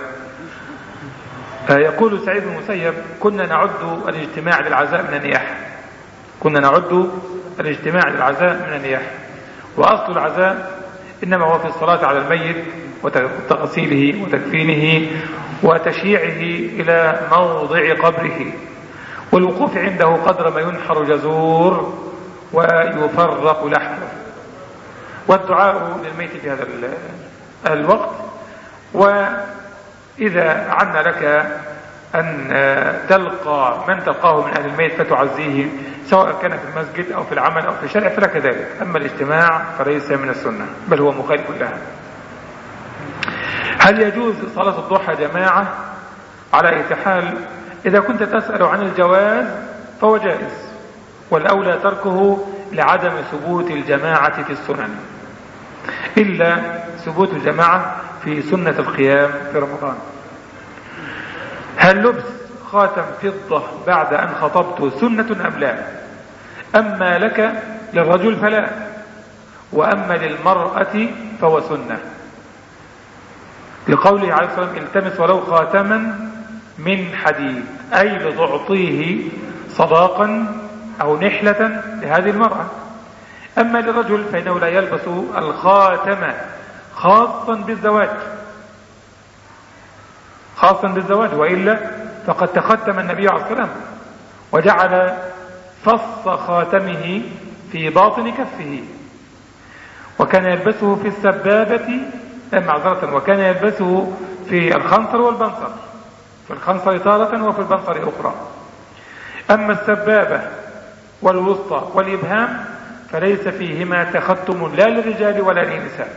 يقول سعيد بن المسيب: كنا نعد الاجتماع للعزاء من النياحة، كنا نعد الاجتماع للعزاء من النياحة، وأصل العزاء إنما هو في الصلاة على الميت وتغسيله وتكفينه وتشييعه إلى موضع قبره، والوقوف عنده قدر ما ينحر جزور ويفرق لحمه، والدعاء للميت في هذا الوقت. وإذا عنا لك أن تلقى من تلقاه من أهل الميت فتعزيه سواء كان في المسجد أو في العمل أو في الشارع فلك ذلك، أما الاجتماع فليس من السنة بل هو مخالف لها. هل يجوز صلاة الضحى جماعة؟ على أي حال إذا كنت تسأل عن الجواز فهو جائز، والأولى تركه لعدم ثبوت الجماعة في السنن، إلا ثبوت الجماعة في سنة القيام في رمضان. هل لبس خاتم فضة بعد أن خطبت سنة أم لا؟ أما لك للرجل فلا، وأما للمرأة فهو سنة، لقوله عليه الصلاة والسلام: التمس ولو خاتما من حديد، أي لتعطيه صداقا أو نحلة لهذه المرأة. أما للرجل فإنه لا يلبس الخاتم خاصا بالزواج، خاصا بالزواج، وإلا فقد تختم النبي عليه الصلاة والسلام وجعل فص خاتمه في باطن كفه، وكان يلبسه في السبابة معذرة وكان يلبسه في الخنصر والبنصر، في الخنصر تارة وفي البنصر أخرى. أما السبابة والوسطى والإبهام فليس فيهما تختم لا للرجال ولا للنساء.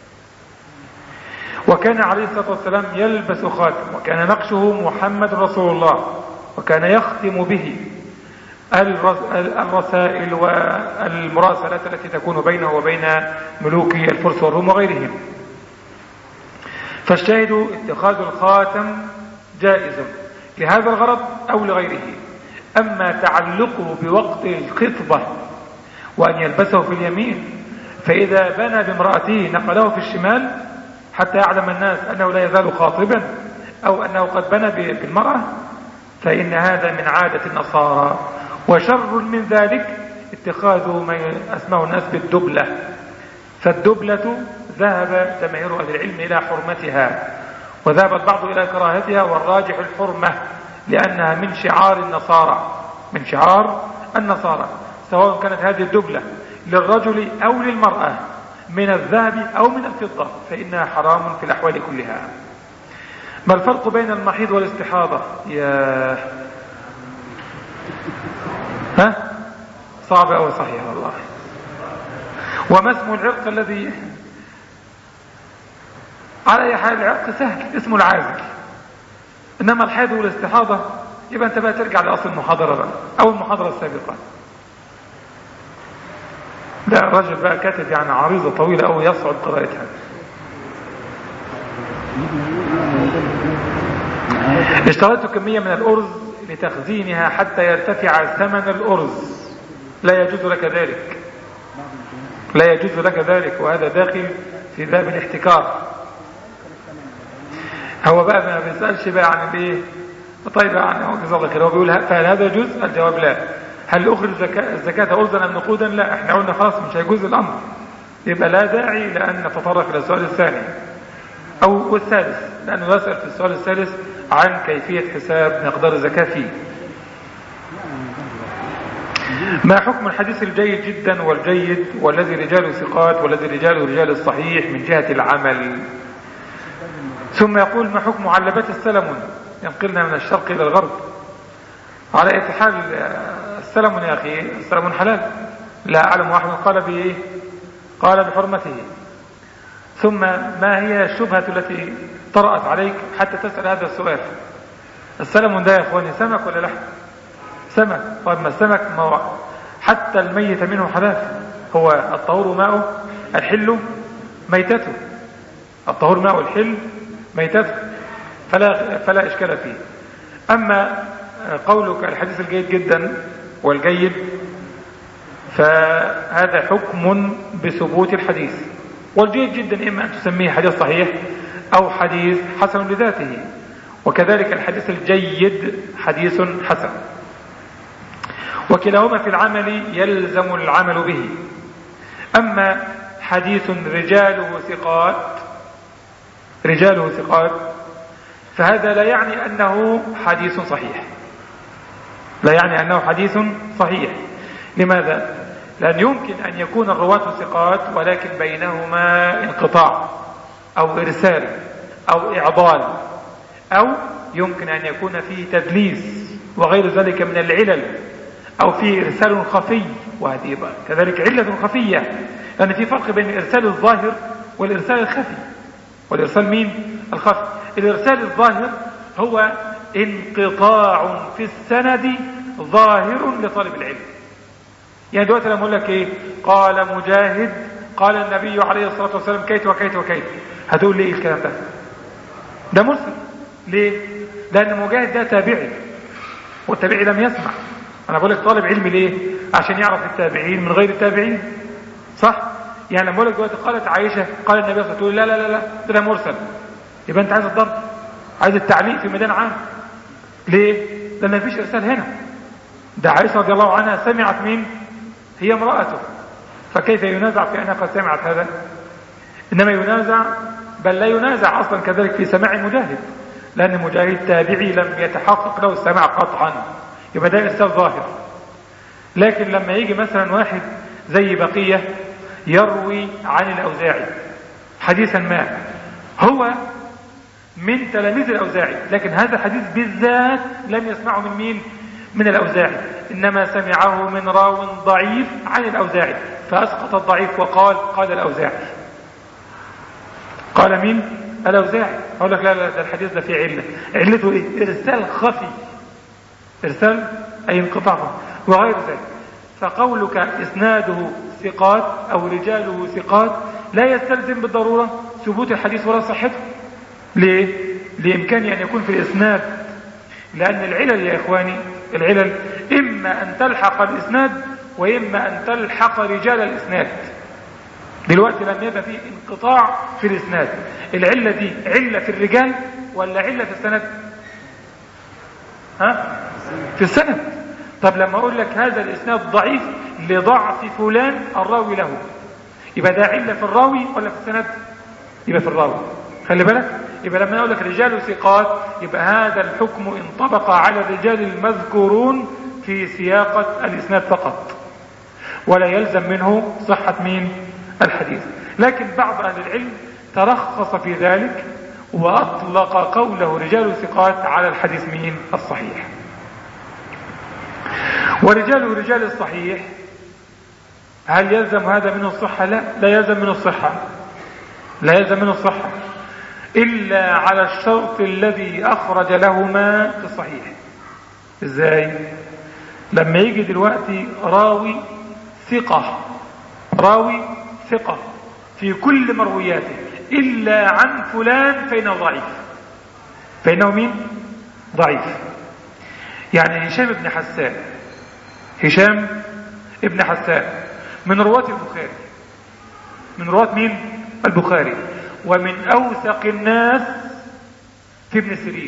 وكان عليه الصلاة والسلام يلبس خاتم، وكان نقشه محمد رسول الله، وكان يختم به الرسائل والمراسلات التي تكون بينه وبين ملوك الفرس والروم وغيرهم. فالشاهد اتخاذ الخاتم جائز لهذا الغرض أو لغيره. أما تعلقه بوقت الخطبة وأن يلبسه في اليمين، فإذا بنى بامرأته نقله في الشمال حتى يعلم الناس أنه لا يزال خاطبا أو أنه قد بنى بالمرأة، فإن هذا من عادة النصارى. وشر من ذلك اتخاذ ما أسماه الناس بالدبلة. فالدبلة ذهب جماهير أهل العلم إلى حرمتها، وذهب البعض إلى كراهتها، والراجح الحرمة، لأنها من شعار النصارى، من شعار النصارى، سواء كانت هذه الدبلة للرجل أو للمرأة من الذهب أو من الفضة، فإنها حرام في الأحوال كلها. ما الفرق بين المحيض والاستحاضة؟ يا ها صعب أو صحيح والله. وما اسم العرق الذي على أي حال؟ العرق سهل، اسمه العازل. إنما الحيض والاستحاضة يبقى أنت بقى ترجع لأصل المحاضرة بقى أو المحاضرة السابقة. ده الرجل بقى كاتب يعني عريضة طويلة أو يصعب قراءتها. اشتريت كمية من الأرز لتخزينها حتى يرتفع ثمن الأرز، لا يجوز لك ذلك، لا يجوز لك ذلك، وهذا داخل في باب الاحتكار. هو بقى ما بيسألش بقى عن الايه؟ طيب يعني هو جزاه الله خير، هو بيقول فهل هذا يجوز؟ الجواب لا. هل أخرج الزكاة أرزا أم نقودا؟ لا، احنا قلنا خلاص مش هيجوز الأمر، يبقى لا داعي لأن نتطرق إلى السؤال الثاني أو الثالث، لأنه يسأل في السؤال الثالث عن كيفية حساب مقدار الزكاة فيه. ما حكم الحديث الجيد جدا والجيد والذي رجاله ثقات والذي رجاله رجال الصحيح من جهة العمل؟ ثم يقول ما حكم معلبات السلمون؟ ينقلنا من الشرق إلى الغرب. على اي حال السلمون يا أخي، السلمون حلال، لا أعلم واحد قال بإيه؟ قال بحرمته. ثم ما هي الشبهة التي طرأت عليك حتى تسأل هذا السؤال؟ السلمون ده يا اخواني سمك ولا لحم؟ سمك. طيب ما السمك ما حتى الميت منه حلال، هو الطهور ماؤه الحل ميتته، الطهور ماؤه الحل ميتته، فلا, فلا إشكال فيه. أما قولك الحديث الجيد جدا والجيد فهذا حكم بثبوت الحديث، والجيد جدا إما أن تسميه حديث صحيح أو حديث حسن لذاته، وكذلك الحديث الجيد حديث حسن، وكلاهما في العمل يلزم العمل به. أما حديث رجاله ثقات رجاله ثقات فهذا لا يعني أنه حديث صحيح، لا يعني أنه حديث صحيح. لماذا؟ لأن يمكن أن يكون الرواة ثقات ولكن بينهما انقطاع أو إرسال أو إعضال، أو يمكن أن يكون فيه تدليس وغير ذلك من العلل، أو فيه إرسال خفي، وهذه كذلك علة خفية، لأن في فرق بين الإرسال الظاهر والإرسال الخفي. والإرسال مين؟ الخفي. الإرسال الظاهر هو انقطاع في السند ظاهر لطالب العلم. يعني دلوقتي لما اقول لك ايه؟ قال مجاهد قال النبي عليه الصلاة والسلام كيت وكيت وكيت، هتقول لي ايه الكلام ده؟ ده مرسل. ليه؟ لأن مجاهد ده تابعي، والتابعي لم يسمع. أنا بقول لك طالب علم ليه؟ عشان يعرف التابعين من غير التابعين، صح؟ يعني لما اقول لك دلوقتي قالت عائشة قال النبي صلى الله عليه وسلم، تقول لا لا لا لا ده مرسل، يبقى انت عايز الضرب، عايز التعليق في ميدان عام. ليه؟ لأن مفيش إرسال هنا. ده عائشة رضي الله عنها سمعت مين؟ هي امرأته، فكيف ينازع في أنها قد سمعت هذا؟ إنما ينازع، بل لا ينازع أصلا كذلك في سماع مجاهد، لأن مجاهد تابعي لم يتحقق له السماع قطعا، يبقى ده إرسال ظاهر. لكن لما يجي مثلا واحد زي بقية يروي عن الأوزاعي حديثا ما، هو من تلاميذ الأوزاعي، لكن هذا الحديث بالذات لم يسمعه من مين؟ من الأوزاعي، إنما سمعه من راو ضعيف عن الأوزاعي، فأسقط الضعيف وقال قال الأوزاعي. قال مين؟ الأوزاعي. أقول لك لا لا ده الحديث ده فيه علة. علته إيه؟ إرسال خفي، إرسال أي انقطاع وغير ذلك. فقولك إسناده ثقات أو رجاله ثقات لا يستلزم بالضرورة ثبوت الحديث ولا صحته. ليه؟ لإمكان أن يكون في الإسناد، لأن العلل يا إخواني العلل إما أن تلحق الإسناد وإما أن تلحق رجال الإسناد. دلوقتي لما يبقى فيه انقطاع في الإسناد، العلة دي علة في الرجال ولا علة في السند؟ ها؟ في السند. طب لما أقول لك هذا الإسناد ضعيف لضعف فلان الراوي له، يبقى ده علة في الراوي ولا في السند؟ يبقى في الراوي. خلي بالك، يبقى لما أقول لك رجال ثقات يبقى هذا الحكم انطبق على الرجال المذكورون في سياقة الإسناد فقط، ولا يلزم منه صحة مين؟ الحديث. لكن بعض أهل العلم ترخص في ذلك وأطلق قوله رجال ثقات على الحديث مين؟ الصحيح. ورجال رجال الصحيح هل يلزم هذا منه الصحة؟ لا، لا يلزم منه الصحة، لا يلزم منه الصحة إلا على الشرط الذي أخرج لهما في الصحيح. إزاي؟ لما يجي دلوقتي راوي ثقة، راوي ثقة في كل مروياته إلا عن فلان فإنه ضعيف، فإنه مين؟ ضعيف. يعني هشام بن حسان، هشام ابن حسان من رواة البخاري، من رواة مين؟ البخاري، ومن أوثق الناس في ابن سيرين،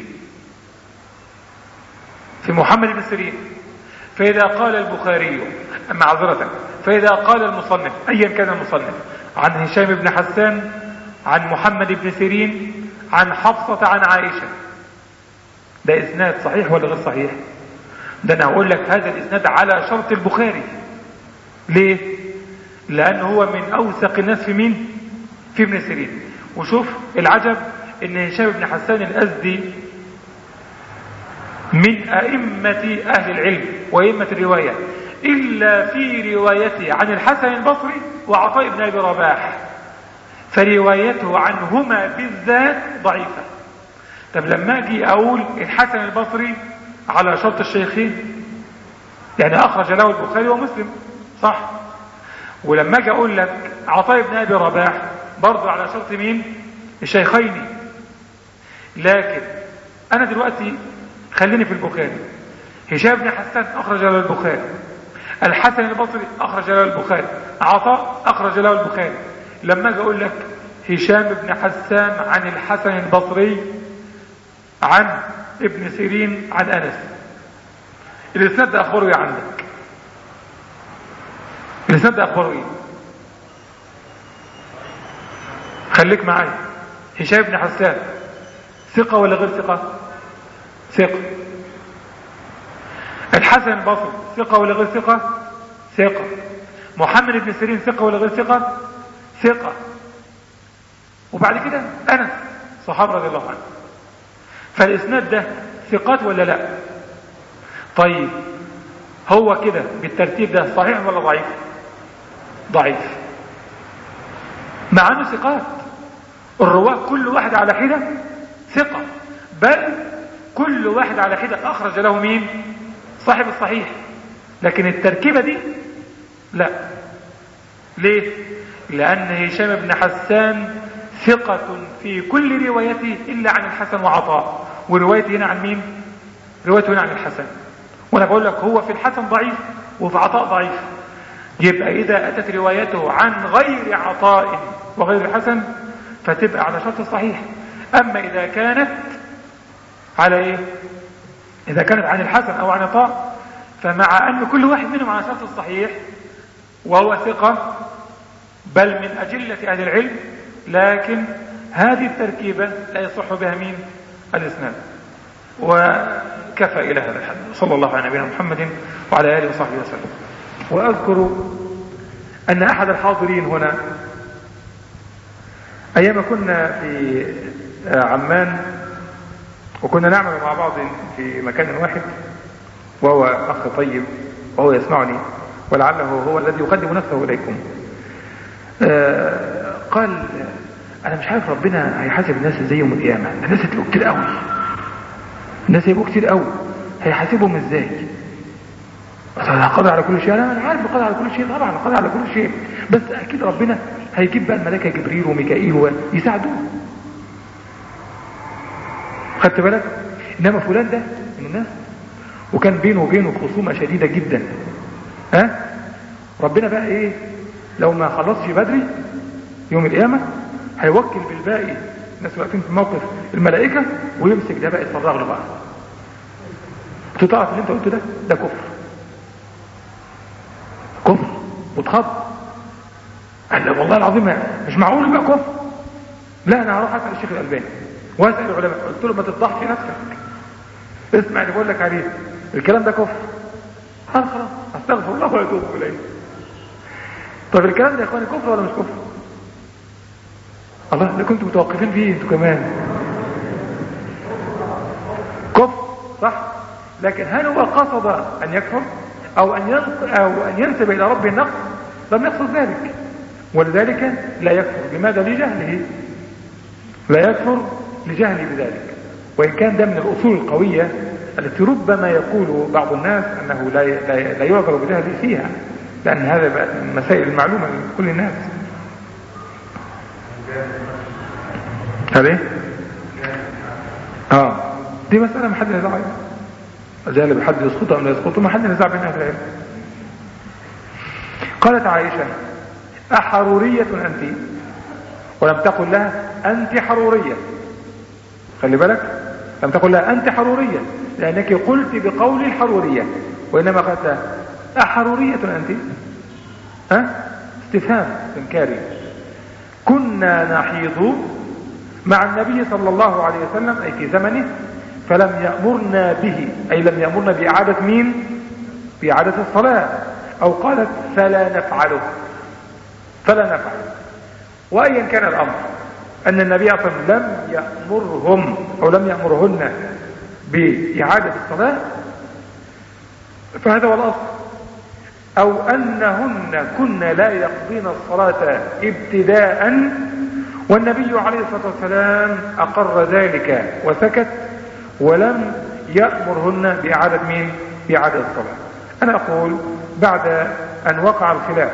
في محمد بن سيرين. فإذا قال البخاري معذرة، فإذا قال المصنف أيا كان المصنف عن هشام بن حسان عن محمد بن سيرين عن حفصة عن عائشة، ده إسناد صحيح ولا غير صحيح؟ ده أنا أقول لك هذا الإسناد على شرط البخاري. ليه؟ لأنه هو من أوثق الناس في مين؟ في ابن سيرين. وشوف العجب إن هشام بن حسان الأزدي من أئمة أهل العلم وأئمة الرواية، إلا في روايته عن الحسن البصري وعطاء بن أبي رباح، فروايته عنهما بالذات ضعيفة. طب لما أجي أقول الحسن البصري على شرط الشيخين، يعني أخرج له البخاري ومسلم، صح؟ ولما أجي أقول لك عطاء بن أبي رباح برضو على شرط مين؟ الشيخين. لكن أنا دلوقتي خليني في البخاري، هشام بن حسان أخرج له البخاري، الحسن البصري أخرج له البخاري، عطاء أخرج له البخاري. لما أجي أقول لك هشام بن حسان عن الحسن البصري عن ابن سيرين عن أنس، الإسناد ده أخبره إيه عندك؟ الإسناد ده أخبره إيه؟ خليك معايا. هشام بن حسان ثقة ولا غير ثقة؟ ثقة. الحسن البصري ثقة ولا غير ثقة؟ ثقة. محمد بن سيرين ثقة ولا غير ثقة؟ ثقة. وبعد كده أنس صحابة رضي الله عنه. فالإسناد ده ثقات ولا لا؟ طيب هو كده بالترتيب ده صحيح ولا ضعيف؟ ضعيف، مع انه ثقات. الرواة كل واحد على حدة ثقة، بل كل واحد على حدة أخرج له مين؟ صاحب الصحيح. لكن التركيبة دي لا. ليه؟ لأن هشام بن حسان ثقة في كل روايته إلا عن الحسن وعطاء، وروايته هنا عن مين؟ روايته هنا عن الحسن. وانا بقول لك هو في الحسن ضعيف وفي عطاء ضعيف. يبقى إذا أتت روايته عن غير عطاء وغير الحسن فتبقى على شرط الصحيح. أما إذا كانت على إيه؟ إذا كانت عن الحسن أو عن عطاء، فمع أن كل واحد منهم على شرط الصحيح وهو ثقة بل من أجلة أهل العلم، لكن هذه التركيبة لا يصح بها مين؟ الإسناد. وكفى إلى هذا الحد. صلى الله على نبينا محمد وعلى آله وصحبه وسلم. وأذكر أن أحد الحاضرين هنا أيام كنا في عمان وكنا نعمل مع بعض في مكان واحد، وهو أخ طيب وهو يسمعني ولعله هو الذي يقدم نفسه إليكم، آه قال أنا مش عارف ربنا هيحاسب الناس ازاي يوم القيامة. الناس هتبقوا كتير قوي، الناس هيبقوا كتير قوي، هيحاسبهم ازاي؟ قادر على كل شيء. انا عارف قادر على كل شيء، طبعا قادر على كل شيء، بس اكيد ربنا هيجيب بقى الملائكه جبريل وميكائيل ويساعدوه. خدت بالك؟ انما فلان ده من الناس وكان بينه وبينه خصومة شديدة جدا، ها أه؟ ربنا بقى ايه لو ما خلصش بدري يوم القيامة هيوكل بالباقي الناس واقفين في موقف الملائكة ويمسك ده بقى يتفرغ له بقى. تعرف اللي انت قلته ده ده كفر كفر وتخض. قال له والله العظيم مش معقول بقى كفر. لا انا هروح اسال الشيخ الالباني واسال العلماء. قلت له ما تفضحش نفسك، اسمع اللي بقول لك عليه، الكلام ده كفر. قال خلاص استغفر الله واتوب اليه. طب الكلام ده يا اخواني كفر ولا مش كفر؟ الله اللي كنتوا متوقفين فيه انتوا كمان كفر صح. لكن هل هو قصد ان يكفر او ان او ان ينسب الى ربه النقص؟ لم يقصد ذلك، ولذلك لا يكفر. لماذا؟ لجهله. لا يكفر لجهله بذلك، وان كان ده من الاصول القويه التي ربما يقول بعض الناس انه لا لا يعذر بجهله فيها، لان هذا بقى من المسائل المعلومه لكل الناس. هذه اه دي مساله ما حد نزاع عليها. جانب حد يسقطه ام لا يسقطه ما حد نزاع بين اهل العلم. قالت عائشه احروريه انت؟ ولم تقل لها انت حروريه. خلي بالك، لم تقل لها انت حروريه لانك قلت بقول الحروريه، وانما قالت لها احروريه انت؟ ها استفهام انكاري. كنا نحيض مع النبي صلى الله عليه وسلم أي في زمنه فلم يأمرنا به، أي لم يأمرنا بإعادة مين؟ بإعادة الصلاة. أو قالت فلا نفعله، فلا نفعله. وأيا كان الأمر أن النبي صلى الله عليه وسلم لم يأمرهم أو لم يأمرهن بإعادة الصلاة فهذا هو الأصل. أو أنهن كن لا يقضين الصلاة ابتداء والنبي عليه الصلاة والسلام أقر ذلك وسكت ولم يأمرهن بإعادة مين؟ بإعادة الصلاة. أنا أقول بعد أن وقع الخلاف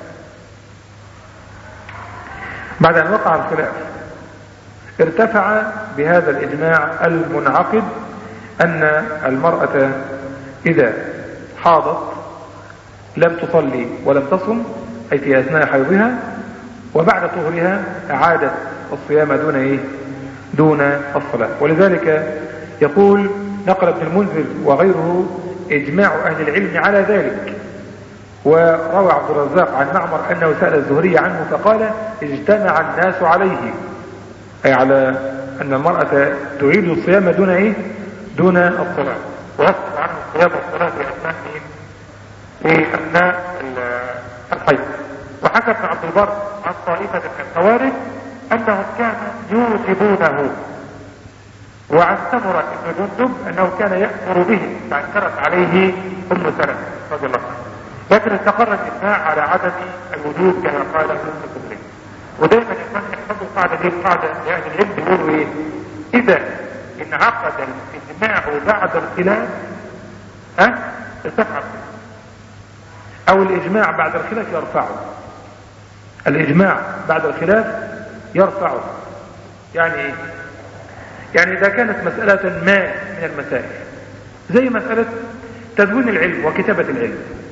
بعد أن وقع الخلاف ارتفع بهذا الإجماع المنعقد أن المرأة إذا حاضت لم تصلي ولم تصم، أي في أثناء حيضها، وبعد طهرها أعادت الصيام دون إيه؟ دون الصلاة. ولذلك يقول نقل ابن المنذر وغيره إجماع أهل العلم على ذلك. وروى عبد الرزاق عن معمر أنه سأل الزهري عنه فقال اجتمع الناس عليه، أي على أن المرأة تعيد الصيام دون إيه؟ دون الصلاة، ويصف عنه الصيام والصلاة في أثناء في أثناء الحيض. وحكى ابن عبد البر عن طائفة من الخوارج أنهم كانوا يوجبونه، وعن سمرة بن جندب أنه كان يأمر به فأنكرت عليه أم سلمة رضي الله عنها. لكن استقر الإجماع على عدم الوجوب كما قال ابن القيم. ودائما يكون يحفظوا القاعدة دي، القاعدة يعني العلم بيقولوا إيه؟ إذا انعقد الإجماع بعد الخلاف ها ارتفع، أو الإجماع بعد الخلاف يرفعه. الإجماع بعد الخلاف يرفعه. يعني إيه؟ يعني إذا كانت مسألة ما من المسائل زي مسألة تدوين العلم وكتابة العلم،